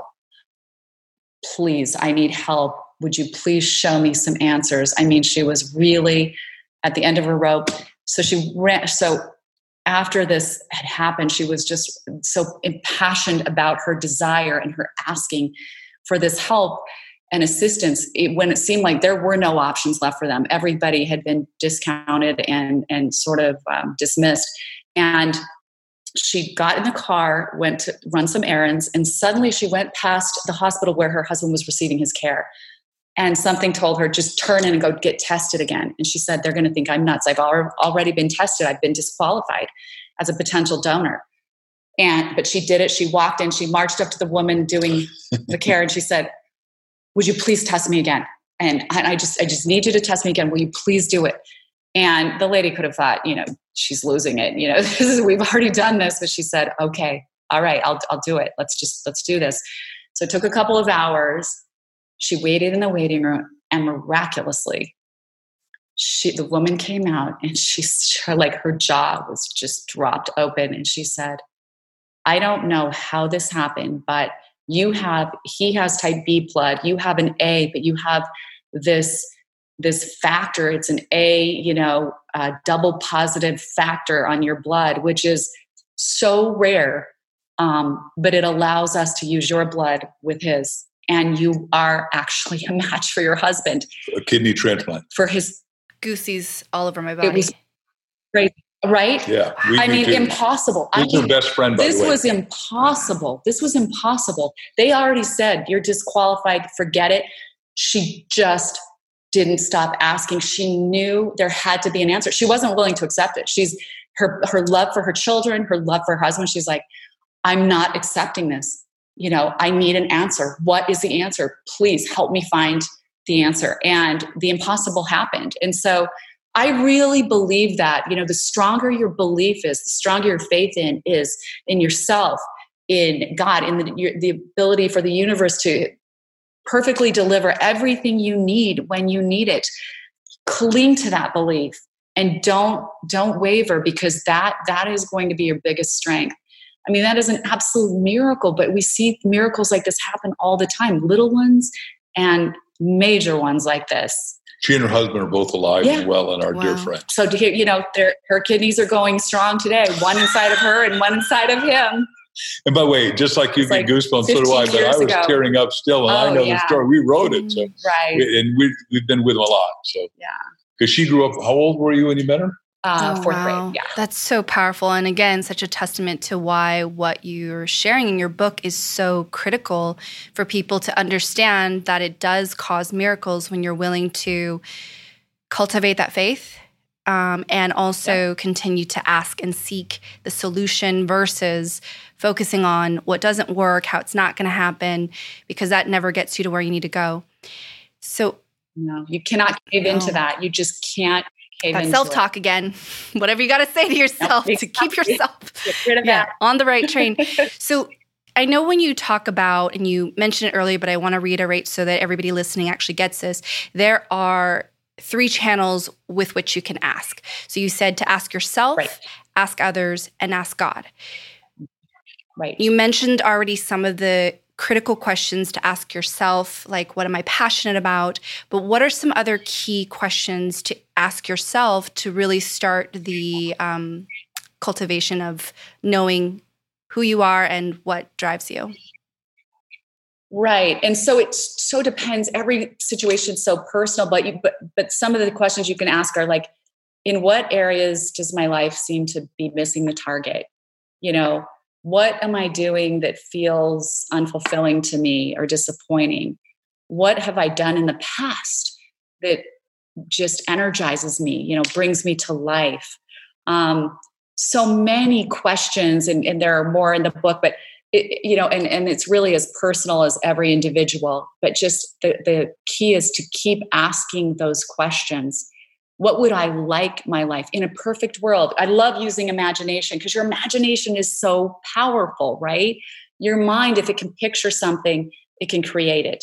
please, I need help. Would you please show me some answers? I mean, she was really at the end of her rope. So she ran. So after this had happened, she was just so impassioned about her desire and her asking for this help and assistance when it seemed like there were no options left for them. Everybody had been discounted and sort of dismissed. And she got in the car, went to run some errands, and suddenly she went past the hospital where her husband was receiving his care. And something told her, just turn in and go get tested again. And she said, they're going to think I'm nuts. I've already been tested. I've been disqualified as a potential donor. But she did it. She walked in, she marched up to the woman doing the care, and she said, would you please test me again? And I just need you to test me again. Will you please do it? And the lady could have thought, she's losing it. We've already done this. But she said, okay, all right, I'll do it. Let's do this. So it took a couple of hours. She waited in the waiting room, and miraculously, the woman came out, and her jaw was just dropped open. And she said, I don't know how this happened, but he has type B blood, you have an A, but you have this factor. It's an A, double positive factor on your blood, which is so rare. But it allows us to use your blood with his, and you are actually a match for your husband. A kidney transplant. For his goosies all over my body. It was crazy, right? Yeah. Impossible. He's your best friend, by the way. This was impossible. This was impossible. They already said, you're disqualified, forget it. She just didn't stop asking. She knew there had to be an answer. She wasn't willing to accept it. Her love for her children, her love for her husband. She's like, I'm not accepting this. I need an answer. What is the answer? Please help me find the answer. And the impossible happened. And so I really believe that, the stronger your belief is, the stronger your faith is in yourself, in God, in the ability for the universe to perfectly deliver everything you need when you need it. Cling to that belief and don't waver, because that is going to be your biggest strength. I mean, that is an absolute miracle, but we see miracles like this happen all the time, little ones and major ones like this. She and her husband are both alive and well, and our dear friends. So to hear, her kidneys are going strong today, one inside of her and one inside of him. And by the way, just like you get goosebumps, so do I, but I was tearing up still, and I know the story. We wrote it. So, right. We've been with them a lot. So, yeah. Because she grew up, how old were you when you met her? Fourth grade, yeah. That's so powerful. And again, such a testament to why what you're sharing in your book is so critical for people to understand, that it does cause miracles when you're willing to cultivate that faith, and also continue to ask and seek the solution versus focusing on what doesn't work, how it's not going to happen, because that never gets you to where you need to go. So no, you cannot cave into that. You just can't. That self-talk again. Whatever you got to say to yourself to keep yourself on the right train. So I know when you talk about, and you mentioned it earlier, but I want to reiterate so that everybody listening actually gets this, there are 3 channels with which you can ask. So you said to ask yourself, ask others, and ask God. Right. You mentioned already some of the critical questions to ask yourself, like, what am I passionate about? But what are some other key questions to ask yourself to really start the cultivation of knowing who you are and what drives you? Right. And so it so depends. Every situation is so personal, but some of the questions you can ask are like, in what areas does my life seem to be missing the target? What am I doing that feels unfulfilling to me or disappointing? What have I done in the past that just energizes me, brings me to life? So many questions, and there are more in the book, but and it's really as personal as every individual. But just the key is to keep asking those questions. What would I like my life in a perfect world? I love using imagination, because your imagination is so powerful, right? Your mind, if it can picture something, it can create it.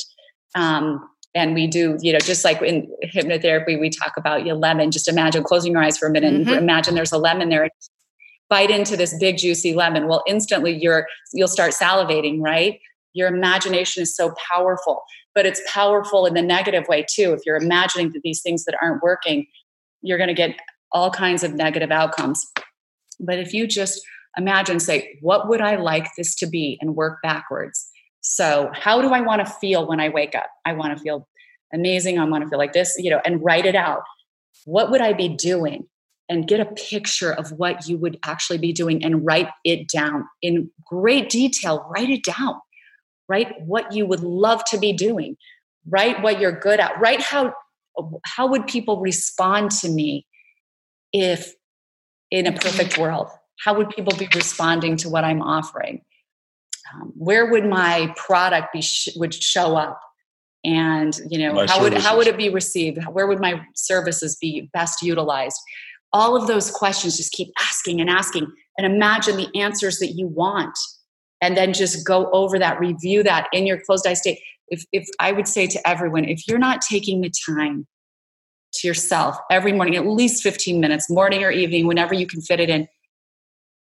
And we do, just like in hypnotherapy, we talk about lemon. Just imagine closing your eyes for a minute and imagine there's a lemon there. Bite into this big juicy lemon. Well, instantly you'll start salivating, right? Your imagination is so powerful, but it's powerful in the negative way too. If you're imagining that these things that aren't working, you're going to get all kinds of negative outcomes. But if you just imagine, say, what would I like this to be, and work backwards. So how do I want to feel when I wake up? I want to feel amazing. I want to feel like this, and write it out. What would I be doing? And get a picture of what you would actually be doing and write it down in great detail. Write it down. Write what you would love to be doing. Write what you're good at. Write how would people respond to me if in a perfect world? How would people be responding to what I'm offering? Where would my product would show up? And how would it be received? Where would my services be best utilized? All of those questions, just keep asking and asking, and imagine the answers that you want. And then just go over that, review that in your closed eye state. If I would say to everyone, if you're not taking the time to yourself every morning, at least 15 minutes, morning or evening, whenever you can fit it in,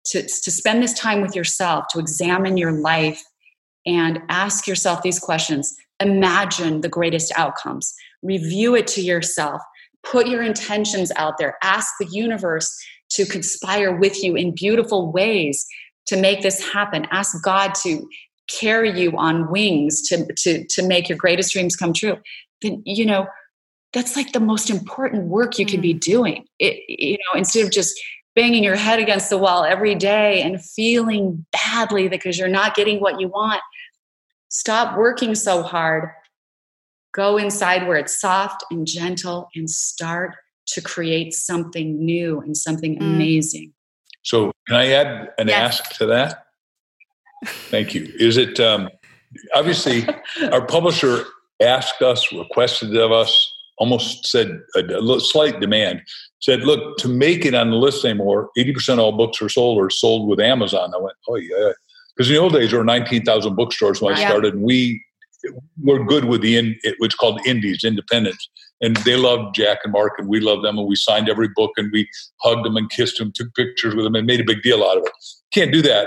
to spend this time with yourself, to examine your life and ask yourself these questions. Imagine the greatest outcomes. Review it to yourself. Put your intentions out there. Ask the universe to conspire with you in beautiful ways to make this happen. Ask God to carry you on wings to make your greatest dreams come true. Then, that's like the most important work you can be doing. Instead of just banging your head against the wall every day and feeling badly because you're not getting what you want. Stop working so hard. Go inside where it's soft and gentle and start to create something new and something amazing. So can I add an ask to that? Thank you. Is it, obviously our publisher asked us, requested of us, almost said a slight demand, said, look, to make it on the list anymore, 80% of all books are sold with Amazon. I went, oh yeah. Because in the old days, there were 19,000 bookstores when I started, and we were good with what's called indies, independents. And they loved Jack and Mark, and we loved them, and we signed every book, and we hugged them and kissed them, took pictures with them, and made a big deal out of it. Can't do that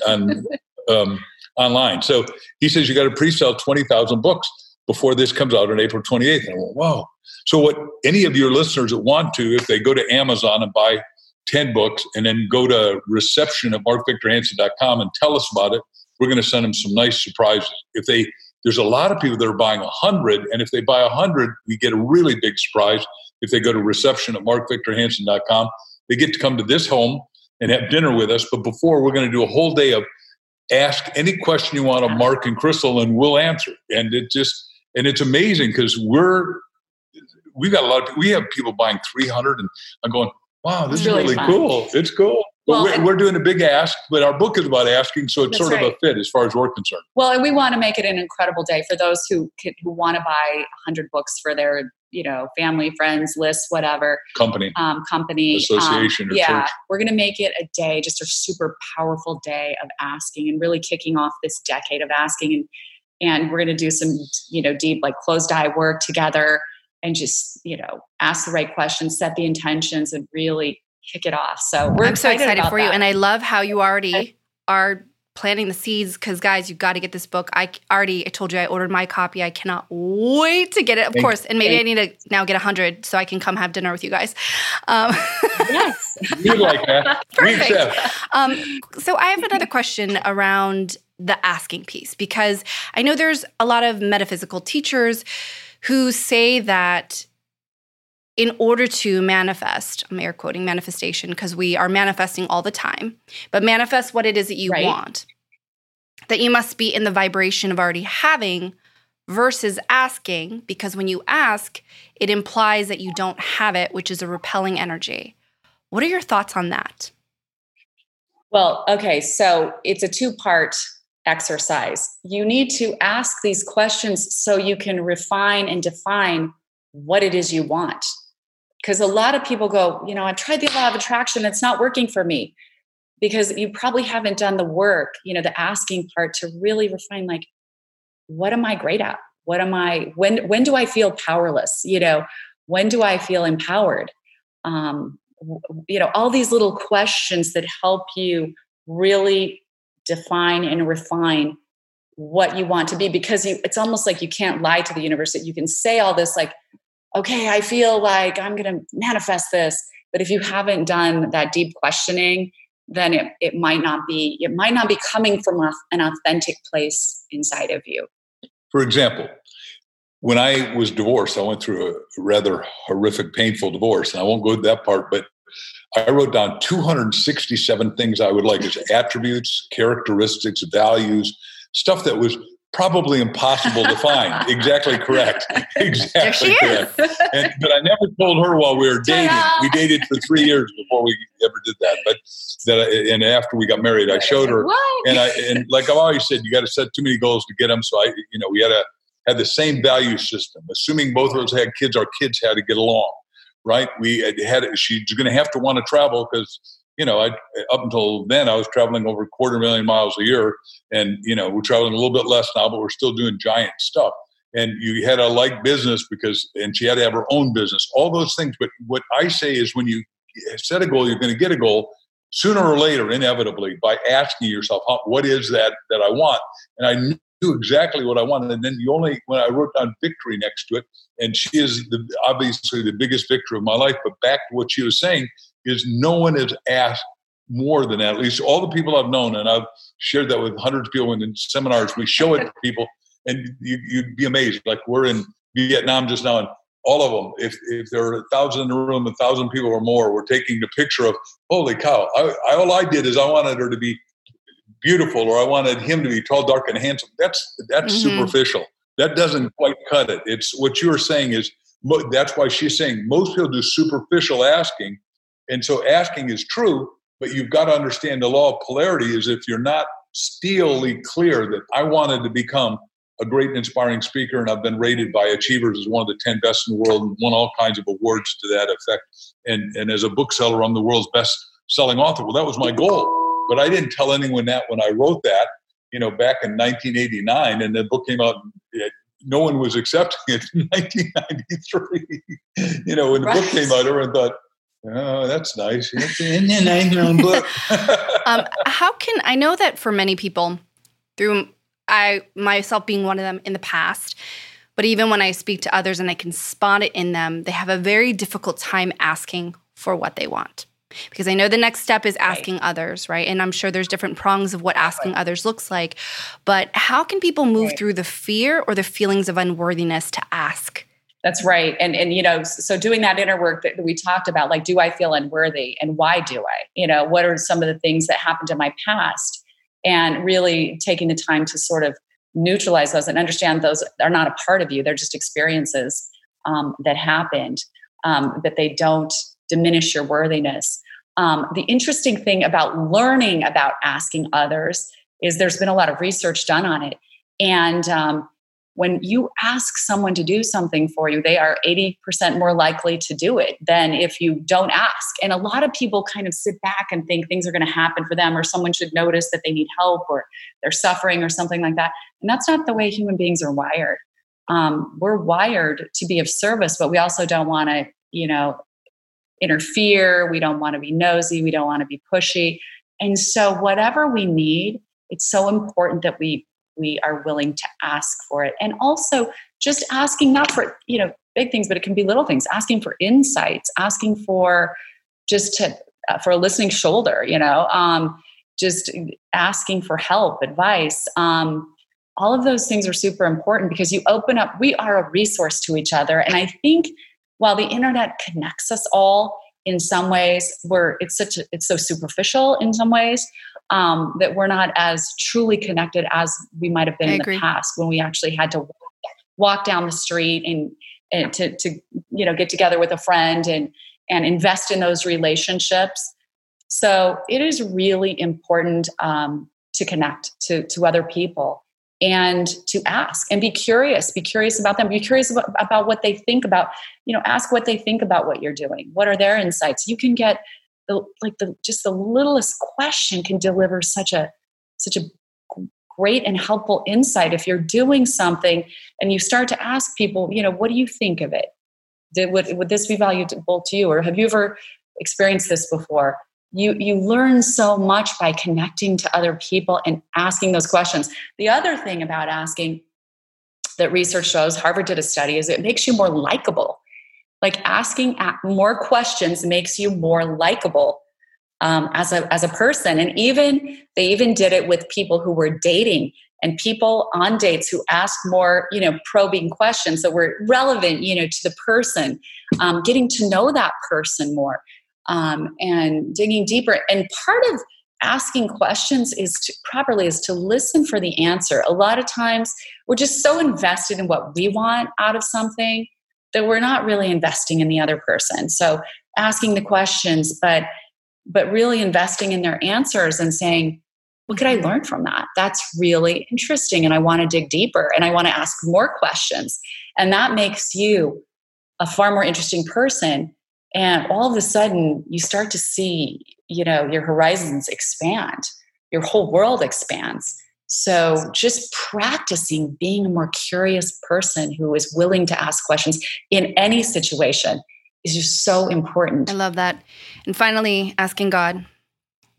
on online. So he says, you got to pre-sell 20,000 books before this comes out on April 28th. And I went, wow. So what any of your listeners that want to, if they go to Amazon and buy 10 books and then go to reception at markvictorhansen.com and tell us about it, we're going to send them some nice surprises. There's a lot of people that are buying 100, and if they buy 100, we get a really big surprise. If they go to reception at markvictorhansen.com, they get to come to this home and have dinner with us. But before, we're going to do a whole day of ask any question you want of Mark and Crystal, and we'll answer. And it's amazing because we've got a lot of people. We have people buying 300, and I'm going, wow, this is really cool. It's cool. But we're doing a big ask, but our book is about asking, so it's sort of a fit as far as we're concerned. Well, and we want to make it an incredible day for those who want to buy 100 books for their, family, friends, lists, whatever. Company. Association or church. We're going to make it a day, just a super powerful day of asking and really kicking off this decade of asking. And we're going to do some, deep, like closed eye work together and just, ask the right questions, set the intentions, and really kick it off. So I'm so excited for you. And I love how you already are planting the seeds because, guys, you've got to get this book. I told you I ordered my copy. I cannot wait to get it, of course. And maybe I need to now get 100 so I can come have dinner with you guys. Yes. You like that. Perfect. So I have another question around the asking piece because I know there's a lot of metaphysical teachers who say that in order to manifest, I'm air quoting manifestation because we are manifesting all the time, but manifest what it is that you want, that you must be in the vibration of already having versus asking, because when you ask, it implies that you don't have it, which is a repelling energy. What are your thoughts on that? Well, okay, so it's a two-part exercise. You need to ask these questions so you can refine and define what it is you want. Because a lot of people go, I tried the law of attraction. It's not working for me because you probably haven't done the work, the asking part to really refine, like, what am I great at? When do I feel powerless? When do I feel empowered? All these little questions that help you really define and refine what you want to be, because it's almost like you can't lie to the universe. That you can say all this like, okay, I feel like I'm going to manifest this. But if you haven't done that deep questioning, then it might not be coming from an authentic place inside of you. For example, when I was divorced, I went through a rather horrific, painful divorce. And I won't go to that part, but I wrote down 267 things I would like as attributes, characteristics, values, stuff that was probably impossible to find. Exactly correct. Exactly correct. But I never told her while we were dating. We dated for 3 years before we ever did that. And after we got married, I showed her. And like I've always said, you got to set too many goals to get them. So we had to have the same value system. Assuming both of us had kids, our kids had to get along, right? She's going to have to want to travel because up until then, I was traveling over 250,000 miles a year, and we're traveling a little bit less now, but we're still doing giant stuff. And you had to like business and she had to have her own business. All those things. But what I say is, when you set a goal, you're going to get a goal. sooner or later, inevitably, by asking yourself, what is that I want? And I knew exactly what I wanted. And then when I wrote down victory next to it, and she is obviously the biggest victory of my life, but back to what she was saying is no one has asked more than that. At least all the people I've known, and I've shared that with hundreds of people in seminars, we show it to people, and you'd be amazed. Like, we're in Vietnam just now, and all of them, if there are 1,000 in the room, 1,000 people or more, we're taking the picture of, holy cow, all I did is I wanted her to be beautiful, or I wanted him to be tall, dark, and handsome. That's superficial. That doesn't quite cut it. It's what you were saying is, that's why she's saying most people do superficial asking. And so asking is true, but you've got to understand the law of polarity is if you're not steelily clear that I wanted to become a great and inspiring speaker, and I've been rated by Achievers as one of the 10 best in the world and won all kinds of awards to that effect. And as a bookseller, I'm the world's best-selling author. Well, that was my goal. But I didn't tell anyone that when I wrote that, back in 1989, and the book came out, no one was accepting it in 1993. When the book came out, everyone thought, oh, that's nice. It's in the book. I know that for many people, through myself being one of them in the past, but even when I speak to others and I can spot it in them, they have a very difficult time asking for what they want. Because I know the next step is asking others, right? And I'm sure there's different prongs of what asking others looks like. But how can people move through the fear or the feelings of unworthiness to ask? That's right. And so doing that inner work that we talked about, like, do I feel unworthy and why do I? What are some of the things that happened in my past? And really taking the time to sort of neutralize those and understand those are not a part of you. They're just experiences that happened, that they don't diminish your worthiness. The interesting thing about learning about asking others is there's been a lot of research done on it. And when you ask someone to do something for you, they are 80% more likely to do it than if you don't ask. And a lot of people kind of sit back and think things are going to happen for them, or someone should notice that they need help or they're suffering or something like that. And that's not the way human beings are wired. We're wired to be of service, but we also don't want to, interfere. We don't want to be nosy. We don't want to be pushy. And so whatever we need, it's so important that we are willing to ask for it. And also just asking not for, big things, but it can be little things, asking for insights, asking for for a listening shoulder, just asking for help, advice. All of those things are super important because you open up, we are a resource to each other. And I think while the internet connects us all in some ways, it's so superficial in some ways, that we're not as truly connected as we might have been in the past when we actually had to walk down the street and to get together with a friend and invest in those relationships. So it is really important to connect to other people and to ask and be curious about them, be curious about what they think about, ask what they think about what you're doing. What are their insights? You can get just the littlest question can deliver such a great and helpful insight. If you're doing something and you start to ask people, what do you think of it? Would this be valuable to you? Or have you ever experienced this before? You learn so much by connecting to other people and asking those questions. The other thing about asking that research shows, Harvard did a study, is it makes you more likable. Like asking more questions makes you more likable as a person. And they even did it with people who were dating and people on dates who asked more, probing questions that were relevant, to the person, getting to know that person more. And digging deeper. And part of asking questions is to listen for the answer. A lot of times we're just so invested in what we want out of something that we're not really investing in the other person. So asking the questions, but really investing in their answers and saying, what could I learn from that? That's really interesting. And I want to dig deeper and I want to ask more questions. And that makes you a far more interesting person. And all of a sudden, you start to see, your horizons expand. Your whole world expands. So just practicing being a more curious person who is willing to ask questions in any situation is just so important. I love that. And finally, asking God,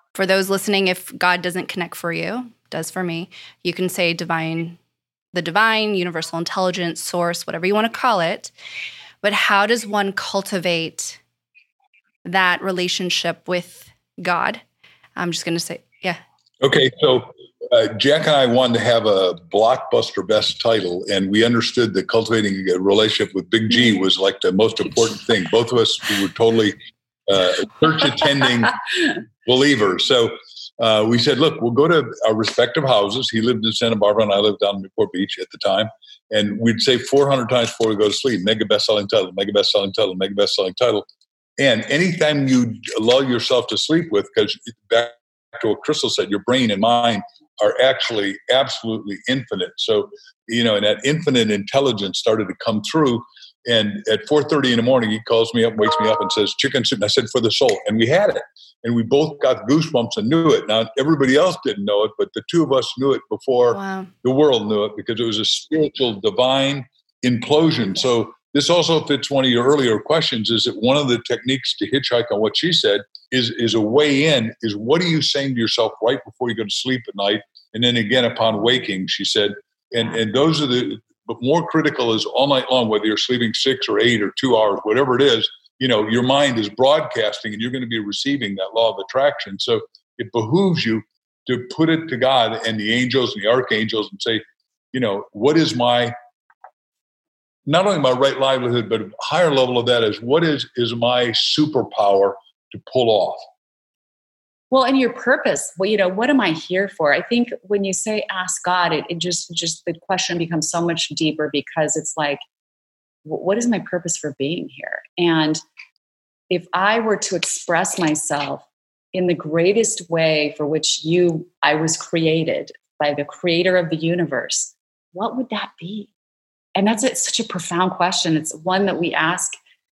For those listening, if God doesn't connect for you, does for me, you can say the divine, universal intelligence, source, whatever you want to call it. But how does one cultivate that relationship with God? I'm just going to say, yeah. Okay, so Jack and I wanted to have a blockbuster best title, and we understood that cultivating a relationship with Big G was like the most important thing. Both of us were totally church attending believers. So we said, look, we'll go to our respective houses. He lived in Santa Barbara and I lived down in Newport Beach at the time. And we'd say 400 times before we go to sleep, mega best-selling title, mega best-selling title, mega best-selling title. And anytime you allow yourself to sleep with, because back to what Crystal said, your brain and mind are actually absolutely infinite. So, and that infinite intelligence started to come through. And at 4:30 in the morning, he calls me up, wakes me up and says, chicken soup. And I said, for the soul. And we had it. And we both got goosebumps and knew it. Now, everybody else didn't know it, but the two of us knew it before the world knew it, because it was a spiritual, divine implosion. So this also fits one of your earlier questions, is that one of the techniques to hitchhike on what she said is a way in, is what are you saying to yourself right before you go to sleep at night? And then again, upon waking, she said, and those are but more critical is all night long, whether you're sleeping 6 or 8 or 2 hours, whatever it is, your mind is broadcasting and you're going to be receiving that law of attraction. So it behooves you to put it to God and the angels and the archangels and say, what is my, not only my right livelihood, but a higher level of that is what is my superpower to pull off? Well, and your purpose, what am I here for? I think when you say ask God, it just the question becomes so much deeper, because it's like, what is my purpose for being here? And if I were to express myself in the greatest way for which I was created by the creator of the universe, what would that be? And it's such a profound question. It's one that we ask,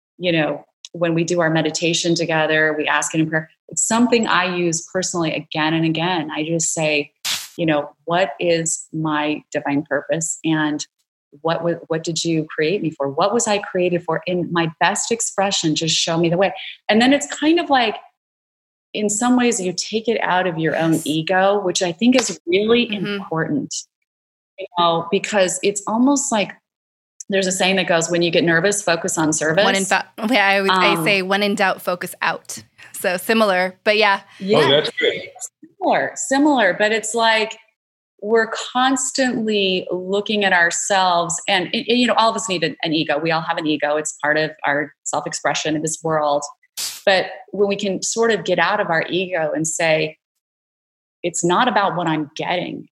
when we do our meditation together, we ask it in prayer. It's something I use personally again and again. I just say, what is my divine purpose? And what did you create me for? What was I created for? In my best expression, just show me the way. And then it's kind of like, in some ways, you take it out of your own ego, which I think is really important, because it's almost like, there's a saying that goes, when you get nervous, focus on service. I say, when in doubt, focus out. So similar, but yeah. Oh, that's good. Similar, but it's like we're constantly looking at ourselves, and all of us need an ego. We all have an ego. It's part of our self-expression in this world. But when we can sort of get out of our ego and say, it's not about what I'm getting.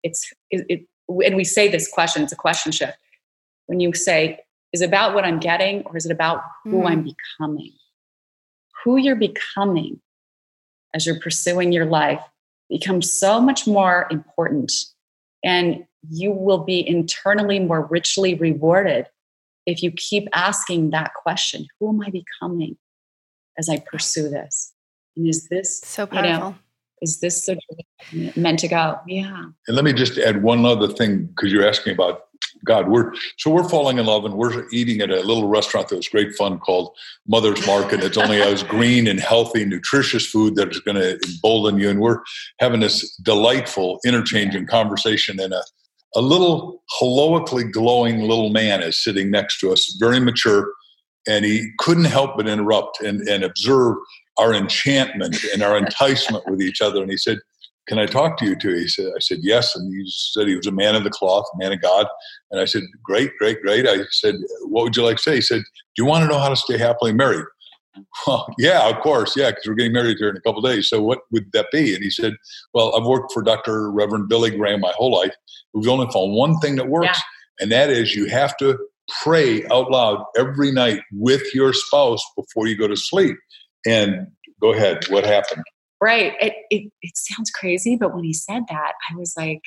And we say this question, it's a question shift. When you say, is it about what I'm getting, or is it about who I'm becoming? Who you're becoming as you're pursuing your life becomes so much more important. And you will be internally more richly rewarded if you keep asking that question. Who am I becoming as I pursue this? And is this so powerful? Is this meant to go? Yeah. And let me just add one other thing, because you're asking about God. We're falling in love, and we're eating at a little restaurant that was great fun called Mother's Market. It's only as green and healthy, nutritious food that is going to embolden you. And we're having this delightful interchange and conversation, and a little heroically glowing little man is sitting next to us, very mature, and he couldn't help but interrupt and observe our enchantment and our enticement with each other. And he said, can I talk to you too? I said, yes. And he said he was a man of the cloth, a man of God. And I said, great. I said, what would you like to say? He said, do you want to know how to stay happily married? Well, yeah, of course. Yeah, because we're getting married here in a couple of days. So what would that be? And he said, well, I've worked for Dr. Reverend Billy Graham my whole life. We've only found one thing that works. Yeah. And that is you have to pray out loud every night with your spouse before you go to sleep. And go ahead. What happened? Right. It sounds crazy, but when he said that, I was like,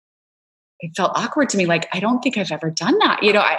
it felt awkward to me. Like, I don't think I've ever done that.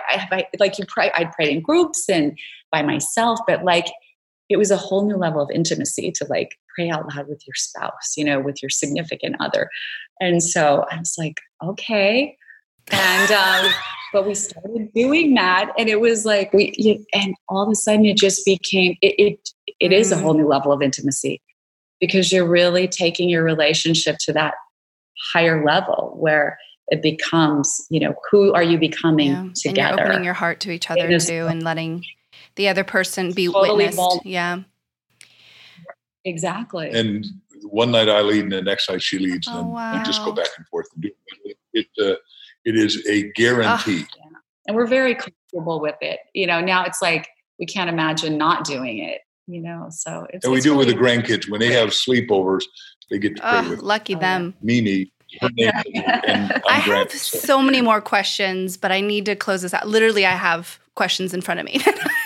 I'd prayed in groups and by myself, but like, it was a whole new level of intimacy to like pray out loud with your spouse, with your significant other. And so I was like, okay. And, but we started doing that, and it was like, and all of a sudden it just became, it is a whole new level of intimacy. because you're really taking your relationship to that higher level where it becomes, who are you becoming together? And you're opening your heart to each other too, and letting the other person be totally witnessed. Vulnerable. Yeah. Exactly. And one night I lead and the next night she leads, and we just go back and forth and do it. It is a guarantee. Yeah. And we're very comfortable with it. Now it's like we can't imagine not doing it, so it's. And we do it with the grandkids. When they have sleepovers, they get to play with lucky them. Mimi. And I have so many more questions, but I need to close this out. Literally, I have questions in front of me.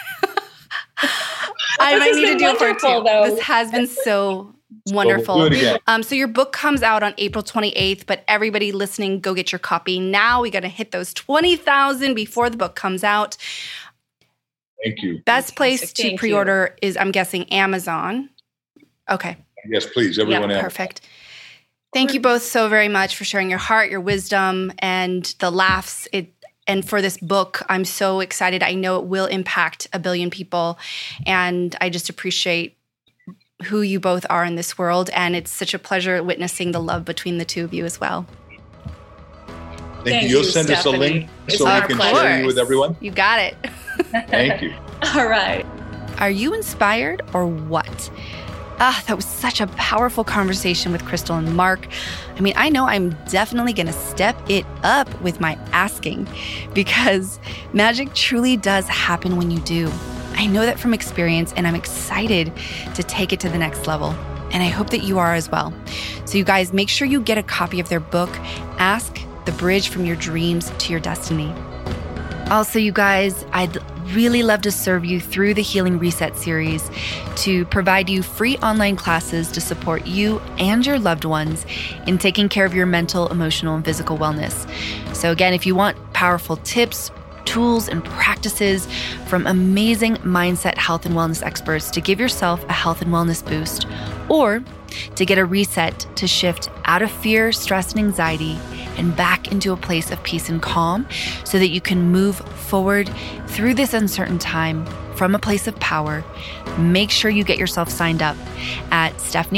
I might need to do it for two. This has been so wonderful. We'll do it again. So your book comes out on April 28th, but everybody listening, go get your copy now. We got to hit those 20,000 before the book comes out. Thank you. Best place to pre-order is, I'm guessing, Amazon. Okay. Yes, please. Everyone else. Perfect. Thank you both so very much for sharing your heart, your wisdom, and the laughs. And for this book, I'm so excited. I know it will impact 1 billion people. And I just appreciate who you both are in this world. And it's such a pleasure witnessing the love between the two of you as well. Thank you. You'll send us a link so we can share you with everyone? You got it. Thank you. All right. Are you inspired or what? That was such a powerful conversation with Crystal and Mark. I mean, I know I'm definitely going to step it up with my asking, because magic truly does happen when you do. I know that from experience, and I'm excited to take it to the next level. And I hope that you are as well. So you guys, make sure you get a copy of their book, Ask: The Bridge from Your Dreams to Your Destiny. Also, you guys, I'd really love to serve you through the Healing Reset series to provide you free online classes to support you and your loved ones in taking care of your mental, emotional, and physical wellness. So again, if you want powerful tips, tools, and practices from amazing mindset, health, and wellness experts to give yourself a health and wellness boost, or to get a reset to shift out of fear, stress, and anxiety and back into a place of peace and calm so that you can move forward through this uncertain time from a place of power, make sure you get yourself signed up at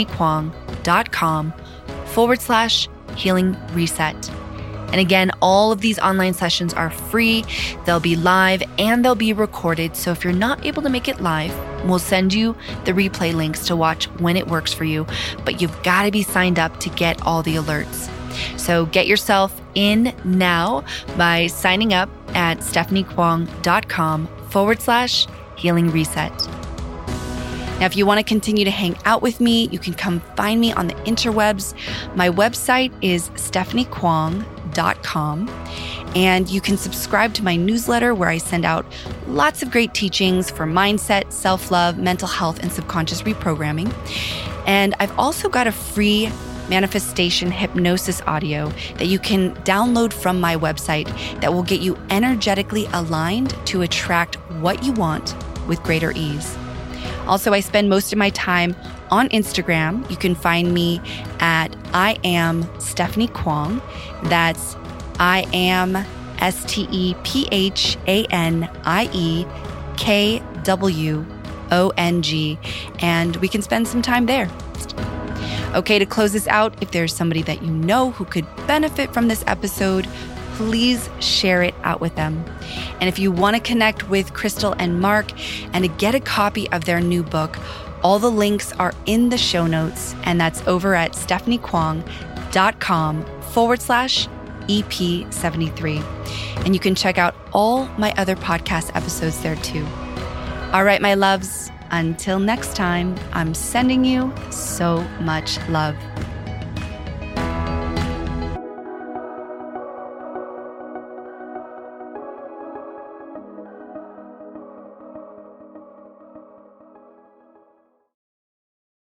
stephaniekwong.com/healing reset. And again, all of these online sessions are free. They'll be live and they'll be recorded. So if you're not able to make it live, we'll send you the replay links to watch when it works for you. But you've got to be signed up to get all the alerts. So get yourself in now by signing up at stephaniekwong.com/healing reset. Now, if you want to continue to hang out with me, you can come find me on the interwebs. My website is stephaniekwong.com, and you can subscribe to my newsletter where I send out lots of great teachings for mindset, self-love, mental health, and subconscious reprogramming. And I've also got a free manifestation hypnosis audio that you can download from my website that will get you energetically aligned to attract what you want with greater ease. Also, I spend most of my time on Instagram. You can find me at I am Stephanie Kwong. That's I am STEPHANIEKWONG, and we can spend some time there. Okay, to close this out, if there's somebody that you know who could benefit from this episode, please share it out with them. And if you want to connect with Crystal and Mark and to get a copy of their new book, all the links are in the show notes, and that's over at stephaniekwong.com/EP73. And you can check out all my other podcast episodes there too. All right, my loves, until next time, I'm sending you so much love.